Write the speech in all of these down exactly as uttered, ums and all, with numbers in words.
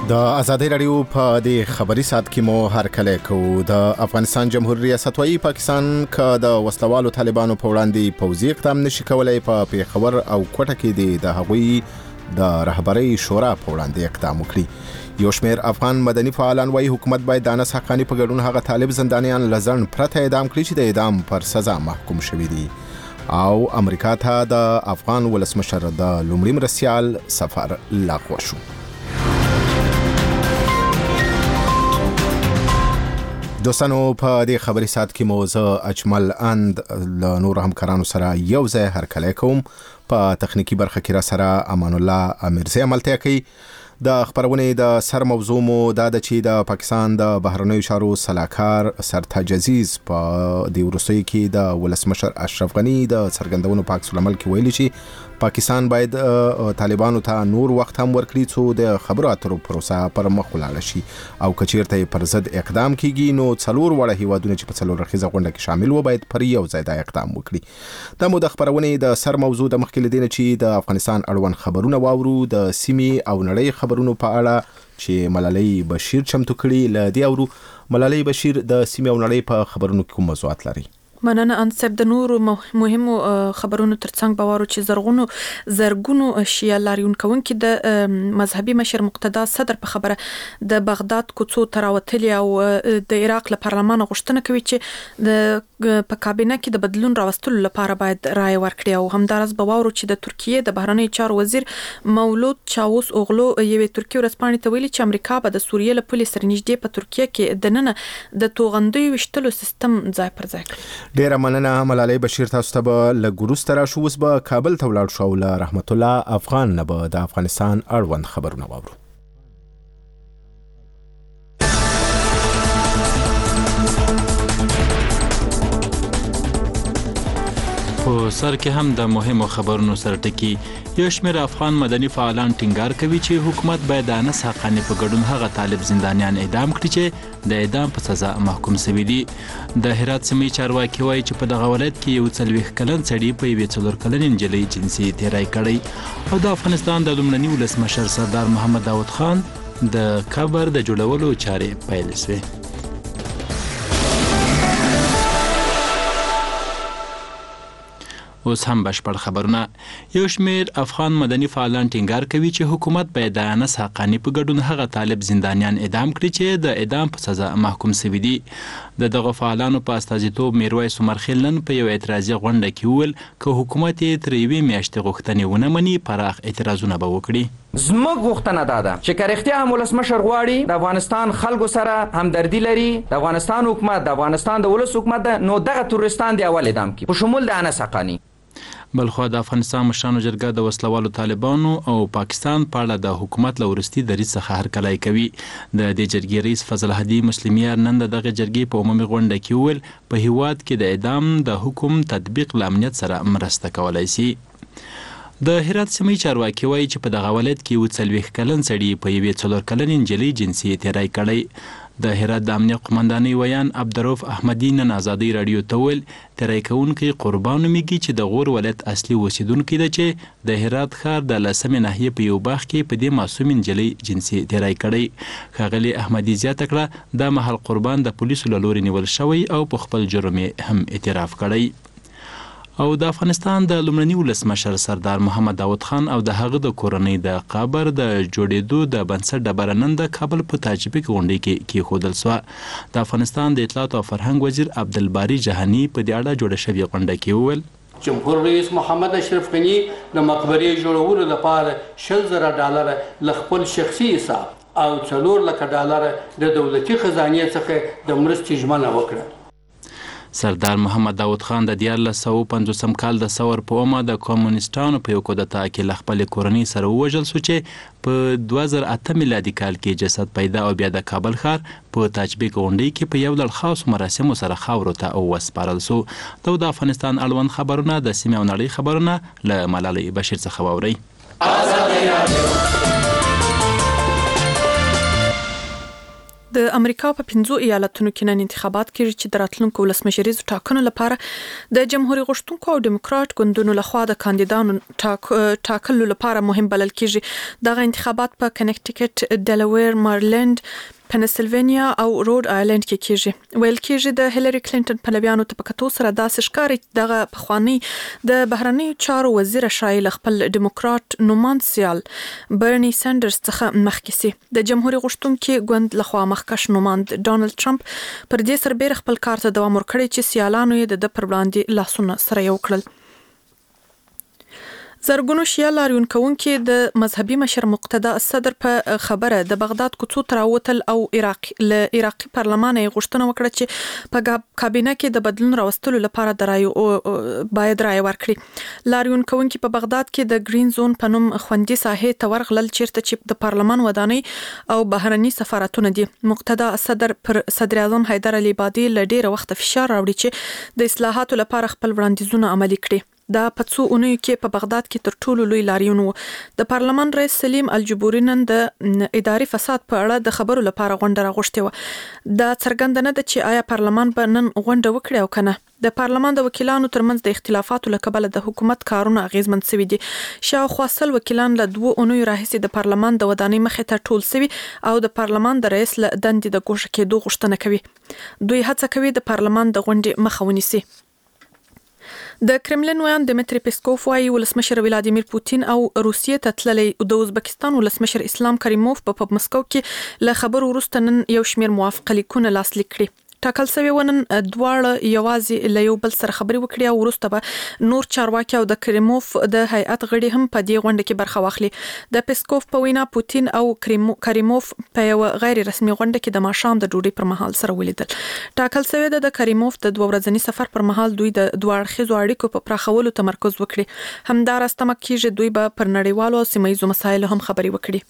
د ازادي رادیو په د خبري سات کې مو هر کله کو د افغانستان جمهوریت ریاست وايي پاکستان ک د وسلوالو طالبانو په وړاندې پوځي اقدام نشي کولای په پیښور او کوټه کې د هغوی د رهبرۍ شورا په وړاندې اقدام وکړي. یو شمېر افغان مدني فعالان وايي حکومت باید د انس حقانی په ګډون هغه طالب زندانیان لزن پرته اعدام کړي چې د اعدام پر سزا محکوم شوي دي. او امریکا ته د افغان ولسمشر د لومړي مرستیال سفر لغوه شو. دوستانو په دې خبري سات کې موضوع اجمل اند له نور همکارانو سره یو ځای هرکلی کوم. په تخنیکی برخه کې را سره امان الله امیرزی عملتیا کوي. د خبرونې د سر موضوع مو دا د چې د پاکستان د بهرنیو چارو سلاکار سرتاج عزیز په د وروستیو کې د ولسمشر اشرف غنی د څرګندونو په عکس العمل کې ویلي چې پاکستان باید طالبانو ته نور وخت هم ورکړي څو د خبرو اترو پروسه پر مخ ولاړه شي او کچیرته پر ضد اقدام کیږي نو څلور وړه هیوادونه چې په څلور رخیزه غونډه کې شامل و باید پر یو ځای د اقدام وکړي. دا مو د خبرونې د سر موضوع د مخکې لدینه چې د افغانستان اړوند خبرونه واورو د سیمې او نړۍ خبرونو په اړه چې ملالۍ بشیر چمتو کړي. لدی اورو ملالۍ بشیر د سیمې او نړۍ په خبرونو کې کوم موضوعات لري؟ مننه انصب د نورو مهمو خبرونو ترڅنګ باورو چې زرغونو زرګونو شیعه لاریون کوونکي د مذهبي مشر مقتدا صدر په خبره د بغداد کوڅو تراوتلی او د عراق له پارلمان غوښتنه کوي چې د په کابینه کې د بدلون راوستلو لپاره باید رائے ورکړي او همدارس باورو چې د ترکیه د بهرنی چارو وزیر مولود چاوس اوغلو یوې ترکیه ورسپانې ته ویلي چې امریکا به د سوریې له پولې سره نږدې په ترکیه کې د ننه د توغندیو وشتلو سیستم ځای پر ځای کړي. ډیره مننه ملالۍ بشیر. تاسو ته به لږ وروسته راشو. اوس به کابل ته ولاړ شو. له رحمت الله افغان نه به د افغانستان اړوند خبرونه واورو. په سر کې هم د مهمو خبرونو سره ټکی. یو شمېر افغان مدني فعالان ټینګار کوي چې حکومت باید د انس حقانی په ګډون هغه طالب زندانیان اعدام کړي چې د اعدام په سزا محکوم شوي دي. د هرات سیمې چارواکي وایي چې په دغه ولایت کې یو څلوېښت کلن سړي په یوې څلور کلنې نجلۍ جنسي تېری کړی. او د افغانستان د لومړني ولسمشر سردار محمد داود خان د قبر د جوړولو چارې پیل شوې. اوس هم بشپړ خبرونه. یو شمېر افغان مدني فعالان ټینګار کوي چې حکومت باید د انس حقانی په ګډون هغه طالب زندانیان اعدام کړي چې د اعدام په سزا محکوم شوي دي. د دغه فعالانو په استازیتوب میرویس عمرخیل نن په یو اعتراضي غونډه کې وویل که حکومت یې تر یوې میاشتې غوښتنې ونه مني پراخ اعتراضونه به وکړي. زموږ غوښتنه دا ده چې که رښتیا هم ولسمشر غواړي د افغانستان خلکو سره همدردي لري، د افغانستان حکومت د افغانستان د ولس حکومت ده، نو دغه تروریستان دی اول اعدام کړي په شمول د انس حقانی. بلخوا د افغانستان مشرانو جرګه د وسلوالو طالبانو او پاکستان په اړه د حکومت له وروستي دریځ څخه هرکلی کوي. د دې جرګې رئیس فضل هدي مسلمیار نن د دغه جرګې په عمومي غونډه کې وویل په هیواد کې د اعدام د حکم تطبیق له امنیت سره مرسته کولی شي. د هرات سیمې چارواکي وایي چې په دغه ولایت کې یو څلوېښت کلن سړي په یوې څلور کلنې نجلۍ جنسي تېری کړی. د هرات د امنیت قمندانۍ ویان عبدالرؤف احمدي نن ازادۍ راډیو ته وویل تېری کوونکی قربان نومیږي چې د غور ولایت اصلي اوسیدونکی ده چې د هرات ښار د لسمې ناحیې په یو باغ کې په دې معصومې نجلۍ جنسي تېری کړی. ښاغلي احمدي زیاته کړه دا مهال قربان د پولیسو له لورې نیول شوی او په خپل جرم یې هم اعتراف کړی. او د افغانستان د لومړني ولسمشر سردار محمد داود خان او د هغه د کورنۍ د قبر د جوړېدو د بنسټ ډبره نن د کابل په تاجبیک غونډۍ کې کېښودل سوه. د افغانستان د اطلاعات او فرهنګ وزیر عبدالباري جهاني په دې اړه جوړه شوې غونډه کې وویل جمهور رئیس محمد اشرف غني د مقبرې جوړولو لپاره شل زره ډالره له خپل شخصي حساب او څلور لکه ډالره د دولتي خزانې څخه د مرستې ژمنه وکړه. سردار محمد داود خان د دیارلس سوه پنځوسم کال د ثور په اومه د کمونیسټانو په یو کودتا کې له خپلې کورنۍ سره ووژل سو چې په دوه زره اته میلادي کال کې جسد پیدا او بیا د کابل ښار په تاجبیک غونډۍ کې په یو ډول خاص مراسمو سره خاورو ته وسپارل سو. دا د افغانستان اړوند خبرونه د سیمې او نړۍ خبرونه له ملالۍ بشیر څخه واورئ. د امریکا په پنځو ایالتونو کې نن انتخابات کېږي چې د راتلونکو ولسمشریزو ټاکنو لپاره د جمهوریت غوښتونکو او دیموکرات ګوندونو لخوا د کاندیدانو ټاک ټاکلو لپاره مهم بلل کېږي. دغه انتخابات په کنیکټیکټ، ډیلاویر، مریلند، پنسلوانیا او روډ آیلند کې کېږي. ویل کېږي د هیلری کلینټن پلویانو ته په کتو سره داسې ښکاري دغه پخوانی د بهرنیو چارو وزیر شایل خپل دیموکرات نوماند سیال برني ساندرز څخه مخکې سي. د جمهوریت غوښتونکو ګوند لخوا مخکښ نوماند ډونالد ټرمپ پر دې سربېره خپل کار ته دوام ورکړی چې سیالانو یې د پر وړاندې لاسونه سره یو کړل. زرګونو شیعه لاریون کوونکي د مذهبي مشر مقتدا الصدر په خبره د بغداد کوڅو تراوتل او عراق له عراقي پارلمان یې غوښتنه وکړه چې په کابینه کې د بدلون راوستلو لپاره درایو باید رائے ورکړي. لاریون کوونکي په بغداد کې د گرین زون په نوم خوندي ساحې ته ورغلل چیرته چې د پارلمان ودانۍ او بهرني سفارتونه دي. مقتدا الصدر پر صدر اعظم حیدر علي بادي له ډیره وخت فشار راوړي چې د اصلاحاتو لپاره خپل وړاندیزونه عملي کړي. دا په څو اونیو کې په بغداد کې تر ټولو لوی لاریون و. د پارلمان رئیس سلیم الجبوري نن د اداري فساد په اړه د خبرو لپاره غونډه راغوښتې و. دا څرګنده نه ده چې آیا پارلمان به نن غونډه وکړي او کنه. د پارلمان د وکیلانو ترمنځ د اختلافاتو له کبله د حکومت کارونه اغیزمن شوي دي. شاوخوا سل وکیلان له دوه اونیو راهیسې د پارلمان د ودانۍ مخې ته ټول شوي او د پارلمان د رئیس له دندې د ګوښه کېدو غوښتنه کوي. دوی هڅه کوي د پارلمان د غونډې مخه ونیسي. د کرملین ویان دمیتری پیسکوف وايي ولسمشر ولادیمیر پوتین او روسیې ته تللی د ازبکستان ولسمشر اسلام کریموف په مسکو کې له خبرو وروسته نن یو شمېر موافقه لیکونه لاسلیک کړي. ټاکل شوی ونن دواړه یوازې له یو بل سره خبرې وکړي او وروسته به نور چارواکي او د کریموف د هیئت غړي هم په دې غونډه کې برخه واخلي. د پیسکوف په وینا پوتین او کریموف په یو غیر رسمي غونډه کې د ماښام د ډوډۍ پر مهال سره ولیدل. ټاکل شوی د کریموف د دوه ورځني سفر پر مهال دوی د دوه اړخیزو اړیکو په پراخولو تمرکز وکړي. همداراز تمه کېږي دوی به پر نړیوالو او سیمه ییزو مسایلو هم خبرې وکړي.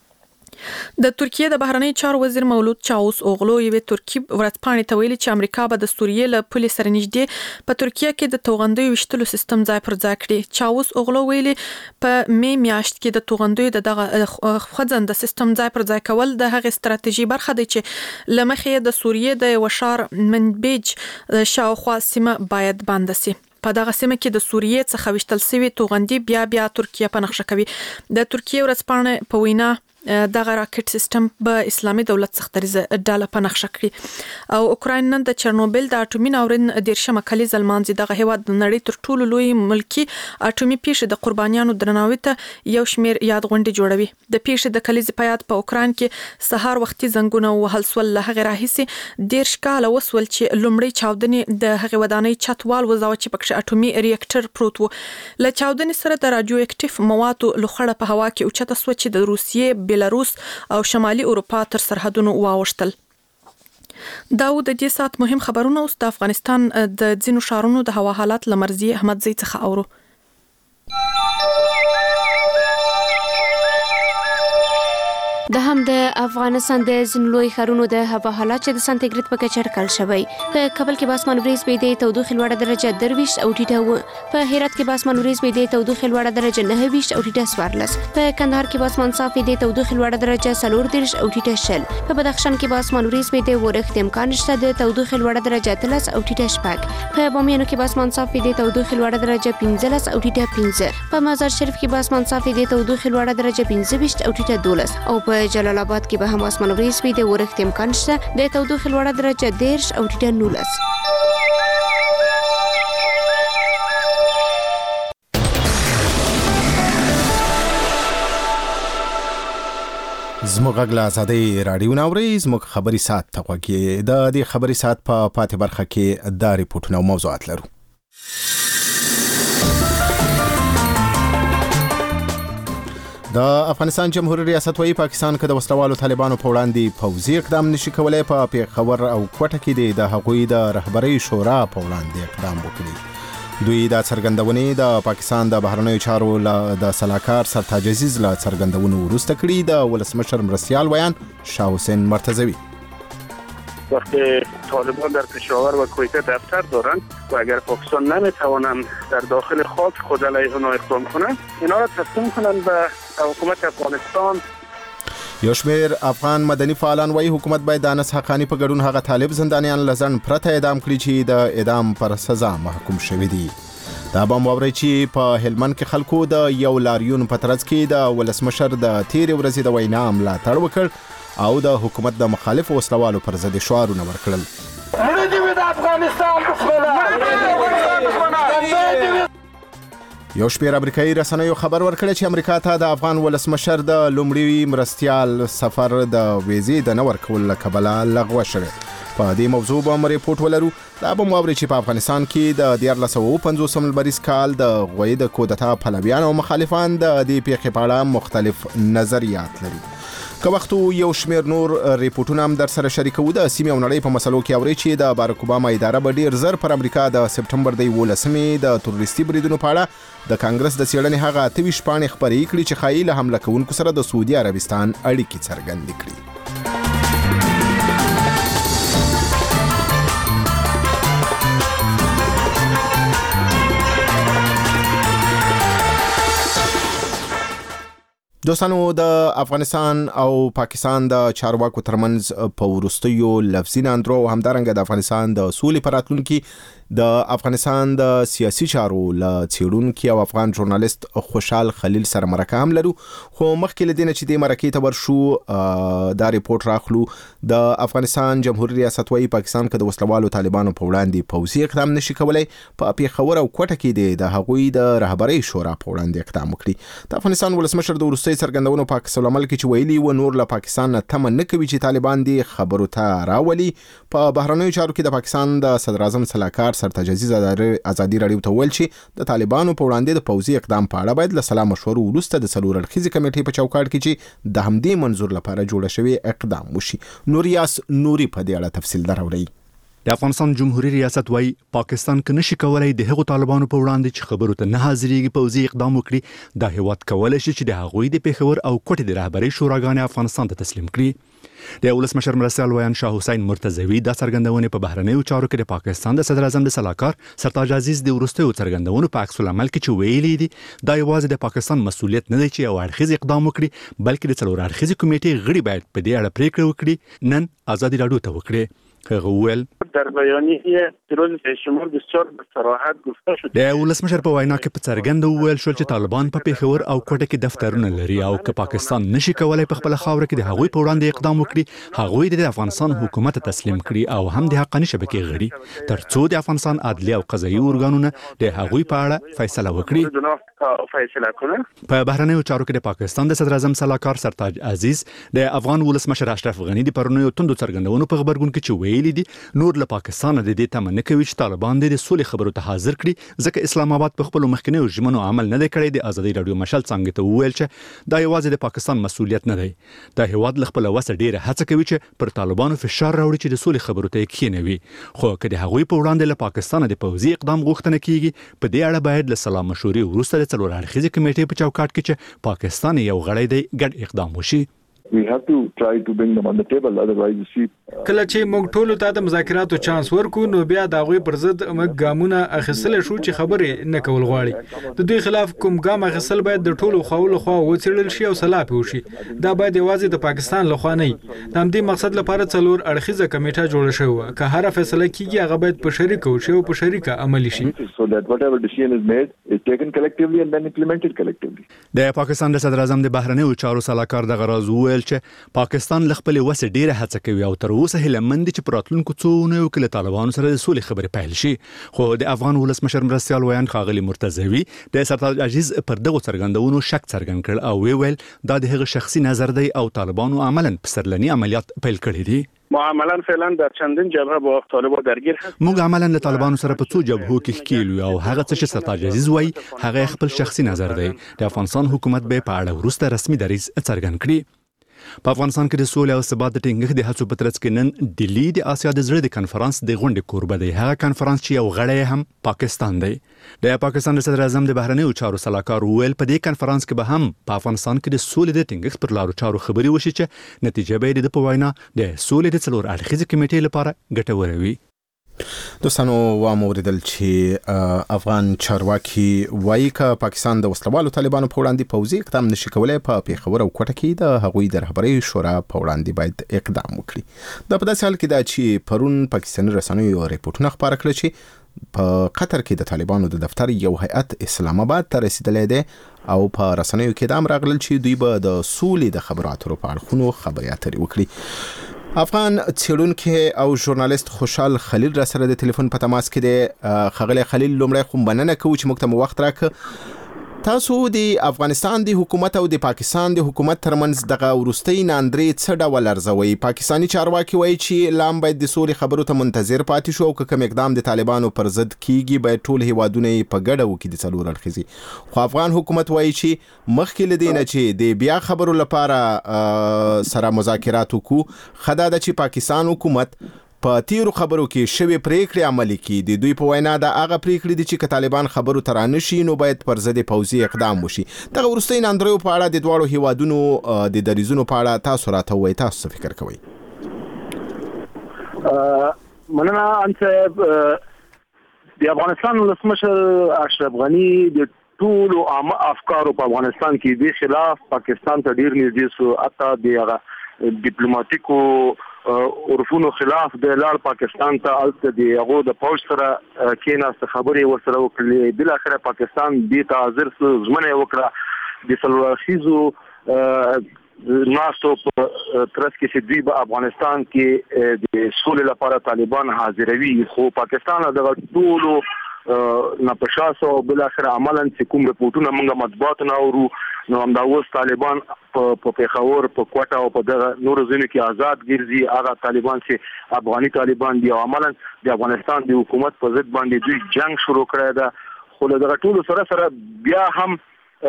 د ترکیه د بهرنی چارو وزیر مولود چاوس اوغلو یوې ترکی ورځپاڼې ته ویلي چې امریکا به د سوریې له پولې سره نږدې په ترکیه کې د توغندیو ویشتلو سیستم ځای پر ځای کړي. چاوس اوغلو ویلي په می میاشت کې د توغندیو د دغه خوځنده سیستم ځای پر ځای کول د هغې ستراتیژي برخه دی چې له مخې د سوریې د یو ښار منبج شاوخوا سیمه باید بنده سي. په دغه سیمه کې د سوریې څخه وشتل شوی توغندي بیا بیا ترکیه په نقشه کوي. د ترکیه ورځپاڼې په وینا دغه راکټ سیستم به اسلامي دولت څخه ډاله په نقشه کړي او اوکراین نن د چرنوبل د اټومي ناورین دیرشمه کلیزه لمانځي. دغه هیواد د نړۍ تر ټولو لوی ملکی اټومي پیښې د قربانیانو درناوي ته یو شمیر یاد غونډې جوړوي. د پیښې د کلیزې په یاد په اوکراین کې سهار وختي زنګونه وهل سول. له هغې راهیسې دیرش کاله وسول چې لومړی چاودنې د هغې ودانۍ چتوال وزاوه چې پکې اټومي ریاکټر پروت و. له چاودنې سره د راډیو اکټیف موادو لوخړه په هوا کې اوچته سوه چې د روسیې، بلاروس او شمالي اروپا تر سرحدونو واوښتل. دا و د دې سات مهم خبرونه. اوس د افغانستان د ځینو ښارونو د هوا حالات له مرضی احمدزی څخه اورو. د هم د افغانستان د ځینو لوی ښارونو د هوا حالات چې د سانتیګریډ په کچه اټکل شوی. په کابل کې به اسمان وریځ وي د تودوخې لوړه درجه درویشت او ټیټه و. په هرات کې به اسمان وریځ وي د تودوخې لوړه درجه نهه ویشت او ټیټه څوارلس. په کندهار کې به اسمان صاف وي د تودوخې لوړه درجه څلور دېرش او ټیټه شل. په بدخشان کې به اسمان وریځ وي د اورښت امکان شته د تودوخې لوړه درجه اتلس او ټیټه شپږ. په بامیانو کې به اسمان صاف وي د تودوخې لوړه درجه پنځلس او ټیټه پنځه. په مزار شریف کې به اسمان صاف وي د تودوخې لوړه درجه پنځه ویشت او ټیټه دولس. او په جلال آباد کې به هم اسمان وریځ وي د اورښت امکان شته د تودوخې لوړه درجه دېرش او ټیټه نولس. زموږ غږ له ازادۍ راډیو نه اورئ. زموږ خبري ساعت ته غوږ یې. د دې خبري ساعت په پاتې برخه کې دا ریپورټونه او موضوعات لرو. د افغانستان جمهوریت ریاست وايي پاکستان کې د وسلوالو طالبانو په وړاندې پوځي اقدام نشي کولای. په پیښور او کوټه کې د هغوی د رهبرۍ شورا په وړاندې اقدام وکړي. دوی دا څرګندونې د پاکستان د بهرنیو چارو د سلاکار سرتاج عزیز له څرګندونو وروسته کړي. د ولسمشر مرستیال ویان شاه حسین مرتضوی وقتی طالبان در پشاور و کویته دفتر دارند و اگر پاکستان نمیتوانند در داخل خاک خود علیه آنها اقدام کنند، اینا را تسلیم کنند به حکومت افغانستان. یو شمیر افغان مدني فعالان وایي حکومت باید د انس حقانی په ګډون هغه طالب زندانیان لزن پرته اعدام کړي چې د اعدام پر سزا محکوم شوي دي. دا به مو اورئ چې په هلمند کې خلکو د یو لاریون په ترڅ کې د ولسمشر د تیرې ورځې د وینا ملاتړ وکړ او د حکومت د مخالفو وسلوالو پر ضد شعارونه ورکړل. یو شمیر امریکایي رسنیو خبر ورکړی چې امریکا ته د افغان ولسمشر د لومړي مرستیال سفر د ویزې د نه ورکولو له کبله لغوه شوې. په دې موضوع به هم ریپورټ ولرو. دا به مو اورئ چې په افغانستان کې د دیارلس سوه اوه پنځوسم لمریز کال د غوی د کودتا پلویان او مخالفان د دې پیښې په اړه مختلف نظریات لري. که وختو یو شمیر نور ریپورټونه هم در سره شریکو. د سیمې او نړۍ په مسلو کې اورئ چې د باراک اوباما اداره به ډیر زر پر امریکا د سپټمبر د یولسمې د تروریستي بریدونو په اړه د کانګرس د څېړنې هغه اته ویشت پاڼې خپرې کړي چې ښایي له حمله کوونکو سره د سعودي عربستان اړیکې څرګندې کړي. دوستانو د افغانستان او پاکستان د چارواکو ترمنځ په وروستیو لفظي ناندرو او همدارنګه د افغانستان د سولې په راتلونکي د افغانستان د سیاسي چارو له څېړونکي او افغان ژورنالیست خوشحال خلیل سره مرکه هم لرو. خو مخکې له دې نه چې دې مرکې ته ورشو دا ریپورټ راخلو. د افغانستان جمهوریت ریاست وايي پاکستان که د وسلوالو طالبانو په وړاندې پوځي اقدام نشي کولای په پېښور او کوټه کې د هغوی د رهبرۍ شورا په وړاندې اقدام وکړي. د افغانستان ولسمشر د وروستۍ څرګندونو په عکس العمل کې چې ویلي و نور له پاکستان نه تمه نه کوي چې طالبان دې خبرو ته راولي. په بهرنیو چارو کې د پاکستان د صدر اعظم سلاکار سرتاج عزیز ازادي راډیو ته ویل چې د طالبانو په وړاندې د پوځي اقدام په اړه باید له سلا مشورو وروسته د څلور اړخیزې کمیټې په چوکاټ کې چې د همدې منظور لپاره جوړه شوې اقدام وشي. نوریاس نوري په دې اړه تفصیل دراوړي. د افغانستان جمهوریت ریاست وايي پاکستان که نشي کولای د هغو طالبانو په وړاندې چې خبرو ته نه حاضرېږي پوځي اقدام وکړي، دا هیواد کولای شي چې د هغوی د پېښور او کوټې د رهبرۍ شوراګانې افغانستان ته تسلیم کړي. د ولسمشر مرستیال ویان شاه حسین مرتضوی دا څرګندونې په بهرنیو چارو کې د پاکستان د صدر اعظم د سلاکار سرتاج عزیز د وروستیو څرګندونو په عکس العمل کې چې ویلي دي دا یوازې د پاکستان مسؤلیت نه دی چې یو اړخیز اقدام وکړي، بلکې د څلور اړخیزې کمیټې غړي باید په دې اړه پریکړه وکړي. نن ازادي راډیو ته وکړي. هغه ویل در بیانیه روز شمار بسیار به صراحت گفته شد. د ولسمشر په وینا کې په څرګنده وویل شول چې طالبان په پېښور او کوټه کې دفترونه لري او که پاکستان نشي کولای په خپل خاوره کې د هغوی په وړاندې اقدام وکړي، هغوی د افغانستان حکومت تسلیم کړي او هم د حقاني شبکې غړي ترڅو د افغانستان عدلي او قضایي ارګانونه د هغوی په اړه فیصله وکړي. په بهرنیو چارو کې د پاکستان د صدر اعظم سلاکار سرتاج عزیز د افغان ولسمشر اشرف غنی د پرونیو توندو څرګندونو په خبرګون کې چې ویلي دي نور له پاکستان د دې تمه نه کوي چې طالبان د سولې خبرو ته حاضر کړي، ځکه اسلام آباد په خپل مخکنیو ژمنو عمل نه دی کړی. د ازادي راډیو مشال څنګه ته وویل چې دا یوازې د پاکستان مسؤلیت نه دی، دا هیواد له خپل وسه ډیره هڅه کوي چې پر طالبانو فشار راوړي چې د سولې خبرو ته کښینوي. خو که د هغوی په وړاندې له پاکستان د پوځي اقدام غوښتنه کیږي، په دې اړه باید له سلا مشورې وروسته د څلور اړخیزې کمیټې په چوکاټ کې چې پاکستان یو غړی دی ګډ اقدام وشي. We have to try to bring them on the table, otherwise you see کله چې موږ ټول ته د مذاکراتو چانس ورکو نو بیا د هغوی پر ضد موږ ګامونه اخیستل شو چې خبرې نه کول غواړي. د دوی خلاف کوم ګام اخیستل باید د ټولو خواو له خوا وڅېړل شي او سلا پې وشي. دا باید یوازې د پاکستان له خوا نه وي. د همدې مقصد لپاره څلور اړخیزه کمیټه جوړه شوې وه. که هره فیصله کیږي هغه باید په شریکه وشي او په شریکه عملي شي. so that whatever decision is made is taken collectively and then implemented collectively. د پاکستان د صدر اعظم د بهرنیو چارو سلاکار دغه راز وویل چې پاکستان له خپل وسه ډیره هڅه کوي او تر اوسه هیله مند چې په راتلونکو څو اونیو کې له طالبانو سره د سولې خبرې پیل شي. خو د افغان ولسمشر مرستیال ویان ښاغلي مرتضوي د سرتاج عزیز پر دغو څرګندونو شک څرګند کړ او ویل دا د هغه شخصي نظر دی او طالبانو عملاً پسرلني عملیات پیل کړي دي. ما عملاً فعلا در چندین جبهه با طالبان درگیر هست. موږ عملاً له طالبانو سره په څو جبهو کې ښکیل او هغه څه چې سرتاج عزیز وایي هغه خپل شخصي نظر دی. د افغانستان حکومت به په اړه وروسته رسمي دریځ څرګند کړي. په افغانستان کې د سولې او ثبات د ټینګښت د هڅو په ترڅ کې نن ډیلی د آسیا د زړه د کنفرانس د غونډې کوربه دی. هغه کنفرانس چې یو غړی هم پاکستان دی. د پاکستان د صدر اعظم د بهرنیو چارو سلاکار ویل په دې کنفرانس کې به هم په افغانستان کې د سولې د ټینګښت پر لارو چارو خبرې وشي چې نتیجه به د په وینا د سولې د څلور اړخیزې کمیټې لپاره ګټوره وي. دوستانو واموردل چې افغان چارواکي وایي ک پاکستان د وسلوالو طالبانو په وړاندې پوځي اقدام نشي کولای په پیښور او کوټه کې د هغوی د رهبرۍ شورا په وړاندې باید اقدام وکړي. دا په داسې حال کې دا چې پرون پاکستاني رسنیو ریپورتونه خبره کړل چې په قطر کې د طالبانو د دفتر یو هیئت اسلام آباد ته رسیدلی دی او په رسنیو کې دا هم راغلل چې دوی به د سولې د خبرو اترو په اړخونو خبرې اترې وکړي. افغان څېړونکی او ژورنالیست خوشحال خلیل را سره د ټلیفون په تماس کې دی. ښاغلی خلیل، لومړی خو مننه کوو چې موږ ته مو وخت راکړ. تاسو د افغانستان د حکومت او د پاکستان د حکومت ترمنځ دغه وروستۍ ناندرې څه ډول ارزوي؟ پاکستاني چارواکي وایي چې لا هم باید د سولې خبرو ته منتظر پاتې شو او که کوم اقدام د طالبانو پر ضد کیږي باید ټول هیوادونه یې په ګډه وکړي د څلور اړخیزې. خو افغان حکومت وایي چې مخکې له دې نه چې د بیا خبرو لپاره سره مذاکرات وکړو، ښه دا ده چې پاکستان حکومت په تیرو خبرو کې شوی پریکړې عملي کړي. د دوی په وینا دا هغه پریکړې دي چې که طالبان خبرو ته رانشي نو باید پر ضد پوځي اقدام وشي. دغه وروستۍ ناندریو په اړه د دواړو هیوادونو د دریځونو په اړه تاسو راته ووایئ، تاسو څه فکر کوئ؟ مننه ان صاحب. د افغانستان ولسمشر اشرف غني د ټولو عامه افکارو په افغانستان کې د خلاف پاکستان ته ډیر نږدې سو، حتی د هغه ډیپلوماټیکو عرفونو خلاف د لار پاکستان ته الته د هغه د پوج سره کېناست خبرې ورسره وکړلې. بل اخره پاکستان دې ته حاضر سو، ځمنه وکړه د سلوخیزو ناسو په ترڅ کې چې دوی په افغانستان کې د سولې لپاره طالبان حاضروي. خو پاکستان د ټولو ناپشاسو بل اخر عملاً چې کوم رپورټونه موږ مطبوعات نه اورو نو هم دا اوس طالبان په پیښور په کوټه او په دغه نور ځینو کې آزاد ګرځي. هغه طالبان چې افغاني طالبان دي او عملاً د افغانستان د حکومت په ضد باندې دوی جنگ شروع کړی ده. خو له دغه ټولو سره سره بیا هم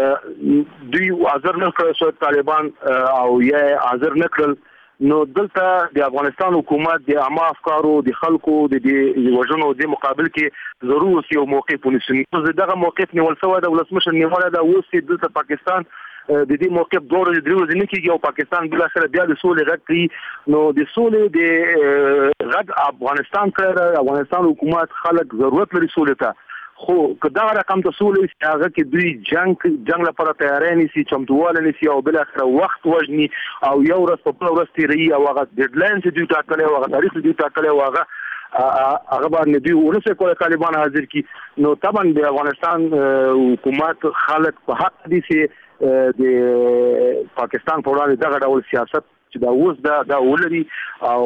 دوی حاضر نه کړل طالبان او یا حاضر نه کړل. نو دلته د افغانستان حکومت د عامه افکارو د خلکو د وژنو د مقابل کې ضروري یو موقف ونیسي. نو دغه موقف نیول شوی د ولسمشر نیولای دا اوس دلته پاکستان د دې موقف دوه ورځې درې ورځې نه کېږي او پاکستان بل اخر بیا د سولې غږ کوي. نو د سولې د غږ افغانستان کړه، افغانستان حکومت خلک ضرورت لري سولې ته. خو که دا رقم ته سولې هغه کې دوی جنگ جنگ لپاره تیاری نیسي، چمتواله نیسي او بل اخر وخت وژني او یو ورځ په بل ورځ تیری او هغه ډیډلاین چې دوی ټاکلی او هغه تاریخ دوی ټاکلی او هغه هغه باندې دوی ورسره کوي طالبان حاضر کی. نو طبعا د افغانستان حکومت خلک په حق دي چې د پاکستان په وړاندې دغه ډول سیاست چې دا اوس دا دا ولري او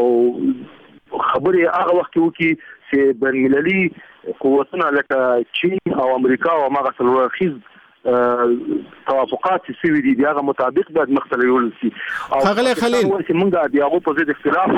خبرې هغه وخت وکړي چې بین المللي قوتونه لکه چین او امریکا او هغه څلورخیز توافقات چې سوي دي دغه مطابق باید مختلف یول شي. ښاغلی خلیل، موږ د هغه په ضد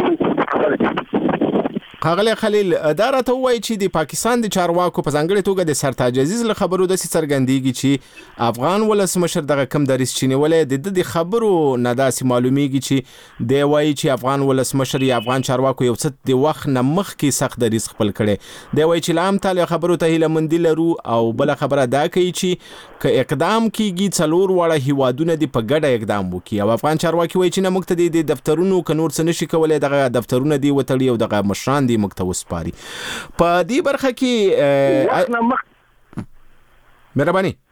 اختلاف ښاغلی خلیل دا راته ووایي چې د پاکستان د چارواکو په ځانګړې توګه د سرتاج عزیز له خبرو داسې څرګندېږي چې افغان ولسمشر دغه کم دریځ چې نیولی د ده د خبرو نه داسې معلومیږي چې دی وایي چې افغان ولسمشر یا افغان چارواکو یو څه د وخت نه مخکې سخت دریځ خپل کړی دی. وایي چې لا هم تاله خبرو ته هیله مندي لرو او بله خبره دا کوي چې که اقدام کیږي څلور واړه هیوادونه دې په ګډه اقدام وکړي. او افغان چارواکي وایي چې نه موږ ته د دفترونو که نور څه نشي کولی دغه دفترونه دې وتړي او دغه مشران دې موږ ته وسپاري. په دې برخه کې مهرباني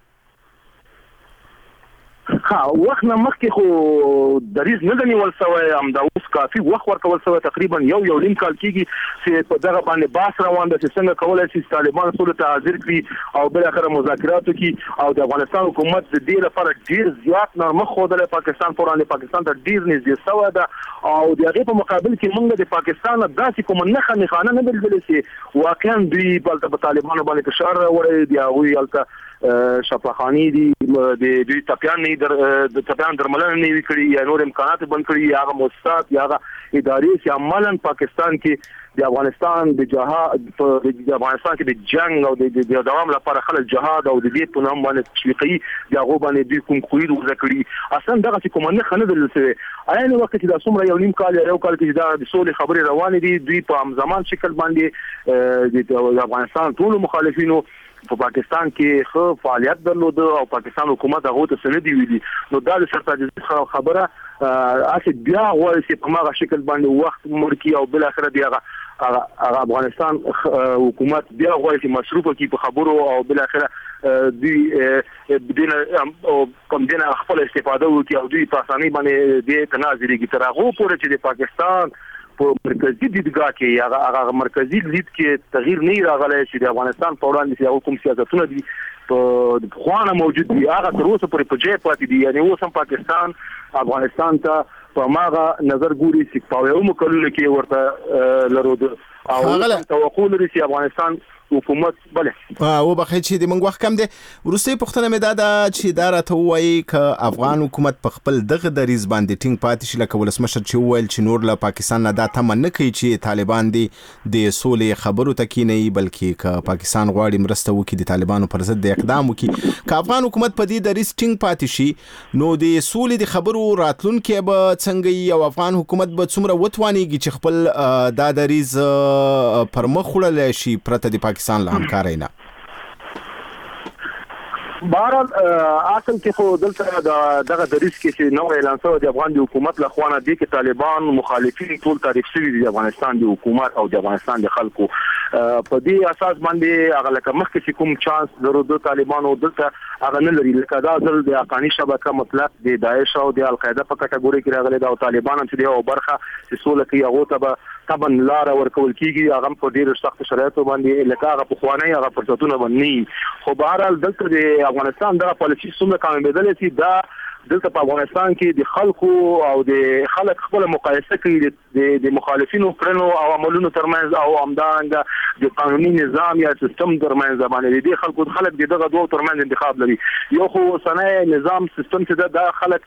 ها وخت نه مخکې خو دریز نه نیول شوی، هم دا اوس کافي وخت ورکول شوی، تقریبا یو یو نیم کال کېږي چې په دغه باندې بحث روان ده چې څنګه کولی شي طالبان سولې ته حاضر کړي او بالاخره مذاکرات وکړي. او د افغانستان حکومت د دې لپاره ډېر زیات نرمښت ښودلی پاکستان په وړاندې، پاکستان ته ډېر نږدې شوی ده او د هغې په مقابل کې موږ د پاکستان نه داسې کومه نښه نښانه نه لیدلې چې واقعا دوی هلته په طالبانو باندې فشار راوړی د هغوی هلته شفاخاني دي د دوی تپیان نه د تپیان درملنه نه وی کړی یا نور امکانات بند کړی یا هغه مؤسسات یا هغه ادارې چې عملاً پاکستان کې د افغانستان د جهاد د افغانستان کې د جنگ او د دوام لپاره خلک جهاد او د دې په نوم باندې تشویقي د هغو باندې دوی کوم قید وضع کړي. اصلا دغه چې کومه نښه نه درلودل شوې. عین وخت کې دا څومره یو نیم کال یا یو کال کې دا د سولې خبرې روانې دي، دوی په همزمان شکل باندې د افغانستان ټولو مخالفینو په پاکستان کې خو فعالیت درلود او پاکستان حکومت هغه ته سندي ویلي. نو دا د سرتاج خبره اسی بیا غواړي چې په هغه شکل باندې وخت مرکی او بل اخر دی هغه هغه افغانستان حکومت بیا غواړي چې مصروفه کی په خبرو او بل اخره دوی بدون کوم دینه خپل استفاده وکړي او دوی په اسانۍ باندې د تنازلي کی تر هغه پورې چې د پاکستان په مرکزی دیدګاه کې هغه مرکزی لید کې تغییر نه راغلی چې د افغانستان په وړاندې چې کوم سیاستونه دي په خوانه موجود دي هغه تر اوسه پورې په ځای پاتې دي یعنی اوس هم پاکستان افغانستان ته په ماغه نظر ګوري چې په یو مکلونه کې ورته لرو او توقع لري چې افغانستان حکومت بله او بخې چې د منګ وخت کم دی ورسته پښتنه مې دا د چې دا راته وایي ک افغان حکومت په خپل دغه دریز باندې ټینګ پاتې شي لکه ولسمشر چې وویل چې نور له پاکستان نه دا تمه نه کوي چې طالبان دي د سولې خبرو ته کې نه بلکې ک پاکستان غواړي مرسته وکړي د طالبانو پر ضد د اقدام وکړي ک افغان حکومت په دې دریز ټینګ پاتې شي نو د سولې د خبرو راتلونکي به څنګه یو افغان حکومت به څومره وتوانیږي چې خپل دا دریز پر مخ وړل شي پرته د پاکستان له همکارۍ نه بهرحال اصل کې خو دلته دغه دریس کې چې نو اعلان شوی د افغان د حکومت له خوا نه دي چې طالبان مخالفین ټول تعریف شوي دي د افغانستان د حکومت او د افغانستان د خلکو په دې اساس باندې هغه لکه مخکې چې کوم چانس درو د طالبانو دلته هغه نه لري لکه دا ځل د افغاني شبکه مطلق د داعش او د القاعده په کټګوري کې راغلي دا طالبان چې دی او برخه چې سولې کې هغه ته طبعا لار ورکول کیږي هغه په ډیر سخت شرایطو باندې لکه هغه په خوانی هغه فرصتونه باندې خو بهرحال دلته د افغانستان دغه پالیسي څومره کامیابېدل شي دا دلته په افغانستان کې د خلکو او د خلک خپل مقایسه کوي د د مخالفینو کړنو او عملونو ترمنځ او همدارنګه د قانوني نظام یا سیستم ترمنځ باندې د خلکو خلک دغه دوه ترمنځ انتخاب لري یو خو صنایع نظام سیستم چې دا خلک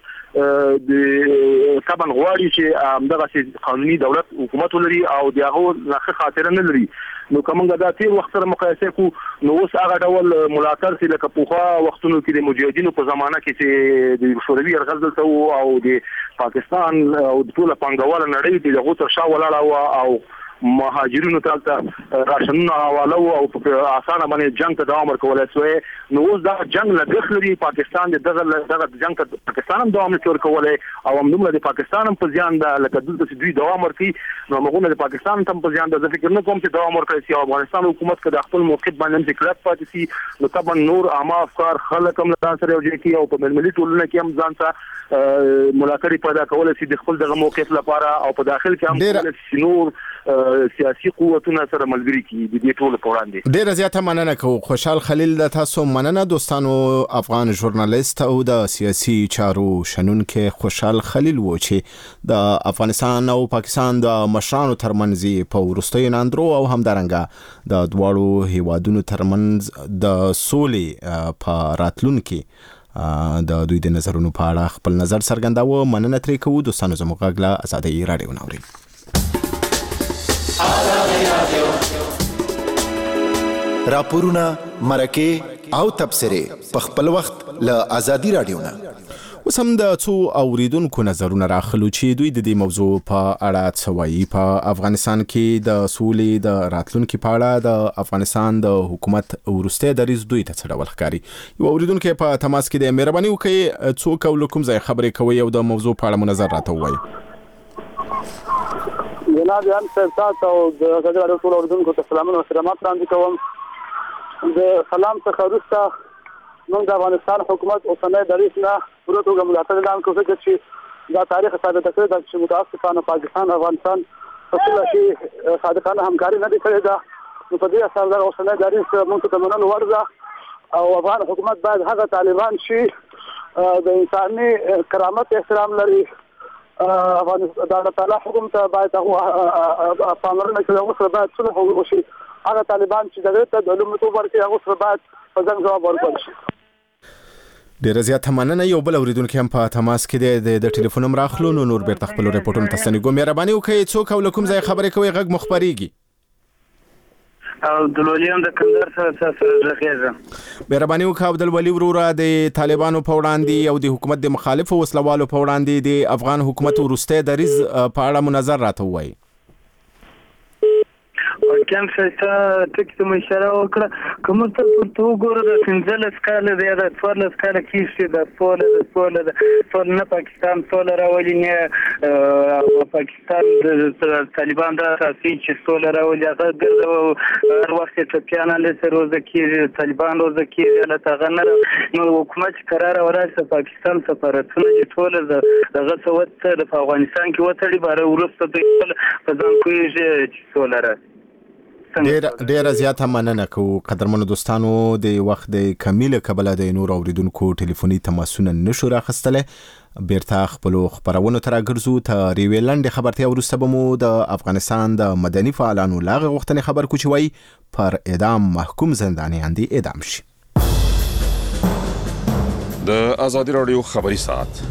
د طبعا غواړي چې همدغه قانوني دولت حکومت لري او دغه نه خاطر نه لري نو کومه دا تیر وخت سره مقایسه کو نو اوس هغه ډول ملاتړ چې لکه پوخا وختونو کې د مجاهدینو په زمانہ کې چې د شوروي یرغل دلته او د پاکستان او د ټول پنګوال نړۍ دغه تر شا ولاړه او مهاجرینو ته راشنونه حواله او په اسانه باندې جنگ ته دوام ورکولای شوی نو اوس دا جنگ لګښ لري پاکستان دغه دغه جنگ ته پاکستان هم دوام ورکولای او هم د پاکستان هم په ځان د لکه دلته دوی دوام ورکي نو موږ د پاکستان هم په ځان د فکر نه کوم چې دوام ورکړي چې افغانستان حکومت کله خپل موقف باندې ذکر پاتې شي نو طبعا نور عامه افکار خلک هم ځان سره یوځای کوي او په ملي ټولنه کې هم ځان سره ملاقات پیدا کول شي د خپل دغه موقف لپاره او په داخل کې هم نور سیاسي قوتونه سره ملګری کی د دې ټولو په وړاندې ډیره زیاته مننه کوم خوشحال خلیل د تاسو مننه دوستانو افغان ژورنالیست او د سیاسي چارو شنونکو خوشحال خلیل و چې د افغانستان او پاکستان د مشرانو ترمنځ په ورستۍ ناندرو او همدارنګه د دواړو هیوادونو ترمنځ د سولې په راتلونکي د دوی د نظرونو په اړه خپل نظر څرګنداوه مننه ترې کوو دوستانو زموږ غږ له آزادۍ رادیو ناوري راپورونه مرکه او تبصره په خپل وخت له آزادۍ رادیو نه اوس هم د څو اوریدونکو نظرونه راخلو چې دوی د دې موضوع په اړه څه وایي په افغانستان کې د سولې د راتلونکي په اړه د افغانستان د حکومت ورسته دریز دوی ته څه ډول ښکاري یو اوریدونکو په تماس کې د مهرباني وکړئ څوک او کوم ځای خبرې کوي او د موضوع په اړه نظر راته وایي جناب یان تاسو او د غږ ټول اوریدونکو ته سلامونه او سلامات وړاندې کوم د سلام څخه وروسته موږ د افغانستان حکومت او سنای دریس نه پوره توګه ملاتړ اعلان کوو چې دا تاریخ ثابت کړی دا چې متاسفانه پاکستان افغانستان په ټول کې صادقانه همکاري نه کوي دا نو په دې اساس دا او سنای دریس موږ ته مننه ورځه او افغان حکومت باید هغه طالبان چې د انساني کرامت احترام لري افغانستان د تعالی حکم ته باید هغه پاملرنه کوي او سره باید صلح وشي هغه طالبان چې دغه ته د لومړیتوب ورکړي هغه سره باید په ځان جواب ورکړي شي ډیره زیاته مننه یو بل اوریدونکو هم په تماس کې د ټلیفون راخلو نو نور بیرته خپل ریپورتونه تاسو نه ګو مهرباني وکړئ څوک او کوم ځای خبرې کوي غږ مخبريږي او د ولیم د کندهار سره سره راغېږم مهرباني وکړئ عبدالولي وروره د طالبانو په وړاندې او د حکومت د مخالفو وسلوالو په وړاندې د افغان حکومت ورسته دریز په اړه نظر راته وایي کم شایسته ټکي ته مو اشاره وکړه که موږ ته ورته وګورو د پنځلس کاله دی یا د څوارلس کاله کېږي د سوله د سوله د سوله نه پاکستان سوله راولي نه پاکستان د طالبان دا اساسي چې سوله راولي هغه ګرځو هر وخت یې ټپیانه لسه روزه کېږي طالبان روزه کېږي هلته هغه نه نو حکومت چې قراره وراسي پاکستان سفارتونه چې ټوله دغه څه وته په افغانستان کې وتړي باره وروسته دوی خپل په ځان کویږي چې سوله راسي ډیر ډیر زیاته مننه کوو قدرمنو دوستانو د وخت د کمیله کبله د نور اوریدونکو ټلیفوني تماسونه نشو راخستله بیرته خپل خبرونو تر راګرځو ته ریویلند خبرتیا ورسته بمو د افغانستان د مدني فعالانو لاغه غوښتنې خبر کوچ وی پر اعدام محکوم زندانیان دي اعدام شي. د آزادی رادیو خبري ساعت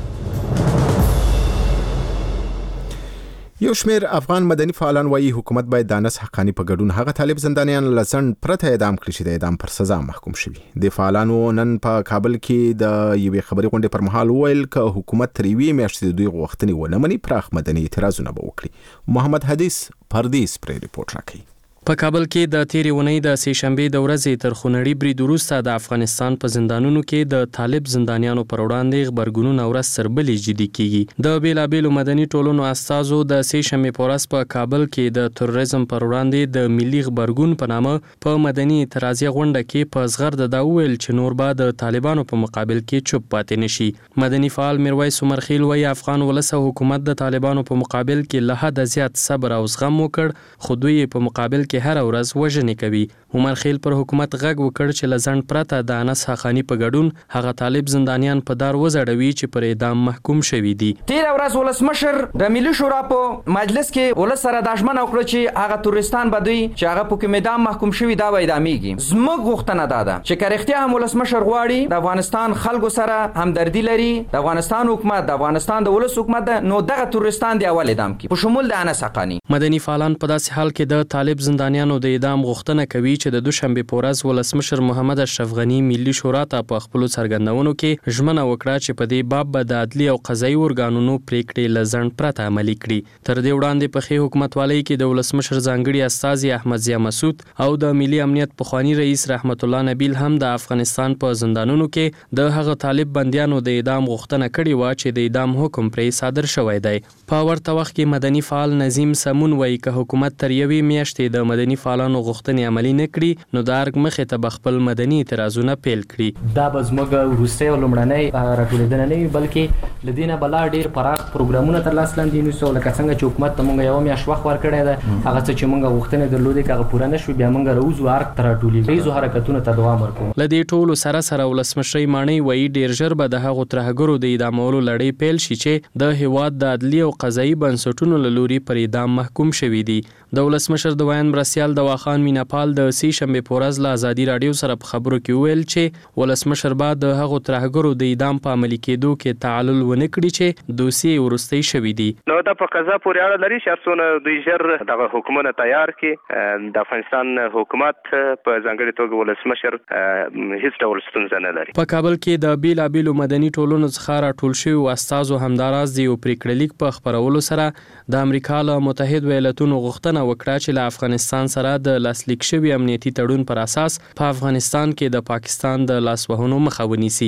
یو شمیر افغان مدني فعالان وایي حکومت باید د انس حقانی په ګډون هغه طالب زندانیان لسن پرته اعدام کړي چې د اعدام پر سزا محکوم شوي. د فعالانو نن په کابل کې د یوې خبري غونډې پر مهال ویل ک حکومت تر یوې میاشتې د دوی غوښتنې ونه مني پراخ مدني اعتراضونه به وکړي. محمد حدیث پردیس پر ریپورت راکړي. په کابل کې د تیرې ونې د سې شنبې د ورځې تر خونړي برید وروسته د افغانستان په زندانونو کې د طالب زندانیانو پر وړاندې غبرګونونه ورځ تر بلې جدي کیږي. د بیلابیلو مدني ټولنو استازو د سې شنبې په ورځ په کابل کې د تروریزم پر وړاندې د ملي غبرګون په نامه په مدني اعتراضي غونډه کې په زغرد دا وویل چې نور به د طالبانو په مقابل کې چوپ پاتې نشي. مدني فعال میرویس عمرخیل وایي افغان ولس او حکومت د طالبانو په مقابل کې له حده زیات صبر او زغم وکړ خو دوی په مقابل کې هر ورځ وژنې کوي. عمر خیل پر حکومت غږ وکړ چې لزند پرته د انس حقانی په ګډون هغه طالب زندانیان په دار وزړوي چې پر اعدام محکوم شوي دي. تیر ورځ ولسمشر د ملي شورا په مجلس کې ولس سره د ژمنه وکړه چې هغه تورستان بدوي چې هغه په کوم اعدام محکوم شوي دا به اعدامېږي. زموږ غوښتنه دا ده چې کرختیا هم ولسمشر غواړي د افغانستان خلکو سره همدردي لري د افغانستان حکومت د افغانستان د ولس حکومت نو دغه تورستان دی اول اعدام کی په شمول د انس حقانی. مدني فعالان په داسې حال کې د طالب زندانیانو د اعدام غوښتنه کوي چې د دوشنبه په ورځ ولسمشر محمد اشرف غنی ملي شورا ته په خپل څرګندونو کې ژمنه وکړه چې په دې باب به د عدلي او قضایي ارګانونو پریکړې لزند پرته عملي کړي. تر دې وړاندې په خې حکومتوالۍ کې د ولسمشر ځانګړي استازي احمد ضیا مسعود او د ملي امنیت پخوانی رئیس رحمت الله نبیل هم د افغانستان په زندانونو کې د هغه طالب بندیانو د اعدام غوښتنه کړې و چې د اعدام حکم پرې صادر شوی دی. په ورته وخت کې مدني فعال نظیم سمون وایي که حکومت تر یوې میاشتې د مدني فعالانو غوښتنې عملي نه کړي نو د ارګ مخې ته به خپل مدني اعتراضونه پیل کړي. دا به زموږ وروستۍ او لومړنۍ راټولېدنه نه وي بلکې له دې نه بلا ډېر پراخ پروګرامونه تر لاس لاندې نیسو لکه څنګه چې حکومت ته موږ یوه میاشت وخت ورکړی ده هغه څه چې موږ غوښتنې درلودې که هغه پوره نه شوي بیا موږ راوځو ارګ ته راټولېږو حرکتونو ته دوام ورکوو. له دې ټولو سره سره ولسمشرۍ ماڼۍ وایي ډېر ژر به د هغو ترهګرو د اعدامولو لړۍ پیل شي چې د هېواد د عدلي او قضایي بنسټونو له لوري پر اعدام محکوم شوي دي. د ولسمشر د ویان مرستیال دواخان میناپال د سې شنبې په ورځ له ازادي راډیو سره په خبرو کې وویل چې ولسمشر به د هغو ترهګرو د اعدام په عملي کېدو کې تعلل ونه کړي چې دوسیې وروستۍ شوي دي. نو دا په قضا پورې اړه لري چې څونه دوی ژر دغه حکومت تیار کړي. د افغانستان حکومت په ځانګړي توګه ولسمشر هیڅ ډول ستونزه نه لري. په کابل کې د بیلابیلو مدني ټولنو څخه راټول شوي استازو همداراز د یو پریکړه لیک په خپرولو سره د امریکا له متحد ایالاتونو غوښتنه وکړه چې له افغانستان سره د لاسلیک شوي امنیتي تړون پر اساس په افغانستان کې د پاکستان د لاسوهنو مخه ونیسي.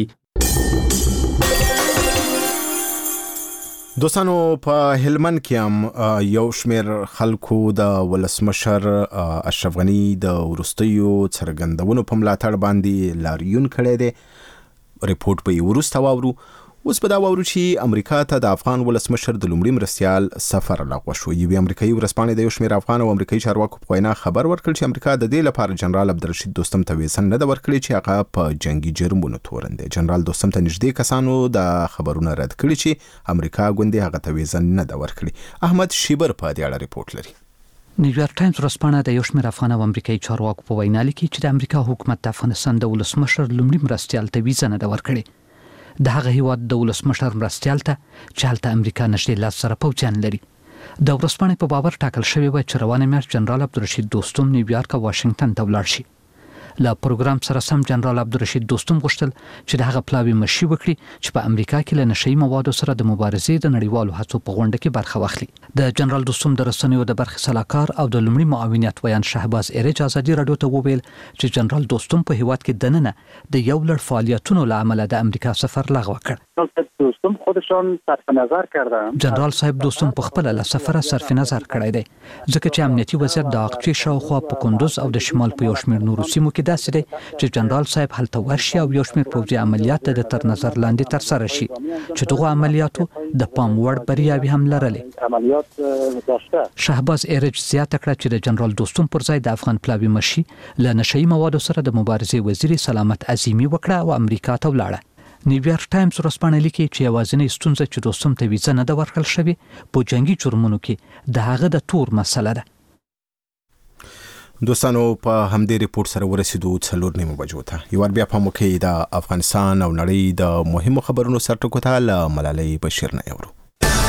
دوستانو په هلمند کې هم یو شمیر خلکو د ولسمشر اشرف غنی د وروستیو څرګندونو په ملاتړ باندې لاریون کړی دی. ریپورت به یې وروسته واورو. اوس به دا واورو چې امریکا ته د افغان ولسمشر د لومړي مرستیال سفر لغوه شو. یوې امریکایي ورځپاڼې د یو شمېر افغان او امریکایي چارواکو په وینا خبر ورکړ چې امریکا د دې لپاره جنرال عبدالرشید دوستم ته ویزه نه ده ورکړې چې هغه په جنگي جرمونو تورن دی. جنرال دوستم ته نږدې کسانو د خبرونه رد کړي چې امریکا ګوندې هغه ته ویزه نه ده ورکړې. احمد شیبر په دې اړه ریپورت لري. نیویارک ټایمز ورځپاڼه د یو شمېر افغان او امریکایي چارواکو په وینا لیکي چې د امریکا حکومت د افغانستان د ولسمشر لومړي مرستیال ته ویزه نه ده ورکړې. د هغه هیواد د ولسمشر مرستیال ته چې هلته امریکا نږدې لاس سره پوځیان لري. د ورځپاڼې په باور ټاکل شوی و چې روانه میاشت جنرال عبدالرشید دوستم نیویارک او واشنگټن ته ولاړ شي. له پروګرام سره سم جنرال عبدالرشید دوستم غوښتل چې د هغه پلاوی مشي وکړي چې په امریکا کې له نشئی موادو سره د مبارزې د نړیوالو هڅو په غونډه کې برخه واخلي. د جنرال دوستم د رسنیو د برخې سلاکار او د لومړي معاونیت ویان شهباز ایرج ازادي رادیو ته وویل چې جنرال دوستم په هیواد کې دننه د یو لړ فعالیتونو له امله د امریکا سفر لغوه کړ. دوستم خودشان صرف نظر کردن. جنرال صاحب دوستم په خپل له سفر صرف نظر کړی دی ځکه چې امنیتي وضعیت د اقچې شاوخوا په کندوز او د شمال په یو شمېر نورو سیمو کې داسې دی چې جنرال صاحب هلته ورشي او یو شمېر پوځي عملیات د تر نظر لاندې ترسره شي چې دغه عملیاتو د پام وړ بریاوې هم لرلې. عملیات داشته. شهباز ایرج زیاته کړه چې د جنرال دوستم پر ځای د افغان پلاوی مشي له نشئی موادو سره د مبارزې وزیر سلامت عظیمی وکړه او امریکا ته ولاړه. نیویارک ټایمز ورځپاڼه لیکي چې یوازینۍ ستونزه چې دوستم ته ویزه نه ده ورکړل شوې په جنگي جرمونو کې د هغه د تور مسله ده. دوستانو په همدې ریپورت سره ورسېدو څلور نیمو بجو ته. یو بیا په موکي د افغانستان او نړۍ د مهمو خبرونو سرټکو ته له ملالۍ بشیر نه یورو.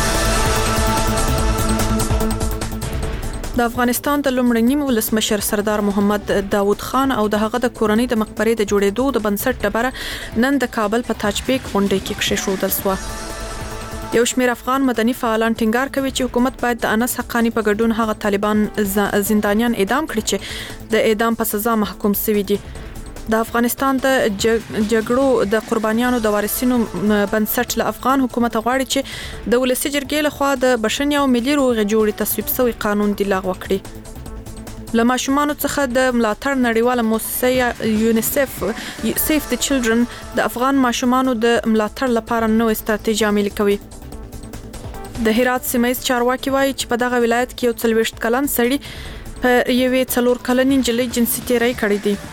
د افغانستان د لومړني ولسمشر سردار محمد داود خان او د هغه د کورنۍ د مقبرې د جوړېدو د بنسټ ډبره نن د کابل په تاج بیگ غونډه کې کښېښودل شوه. یو شمېر افغان مدني فعالان ټینګار کوي چې حکومت باید د انس حقانی په ګډون هغه طالبان زندانیان اعدام کړي چې د اعدام په سزا محکوم شوي دي. د افغانستان د جګړو د قربانیانو د وارثینو بنسټ له افغان حکومت غواړي چې د ولسي جرګې لخوا د بشنې او ملي روغې جوړې تصویب شوی قانون دی لغوه کړي. له ماشومانو څخه د ملاتړ نړیواله مؤسسه یونیسف سیف د چلډرن د افغان ماشومانو د ملاتړ لپاره نوې ستراتیژي عملي کوي. د هرات سیمه ییز چارواکي وایي چې په دغه ولایت کې یو څلوېښت کلن سړي په یوې څلور کلنې نجلۍ جنسي تیری کړی دی.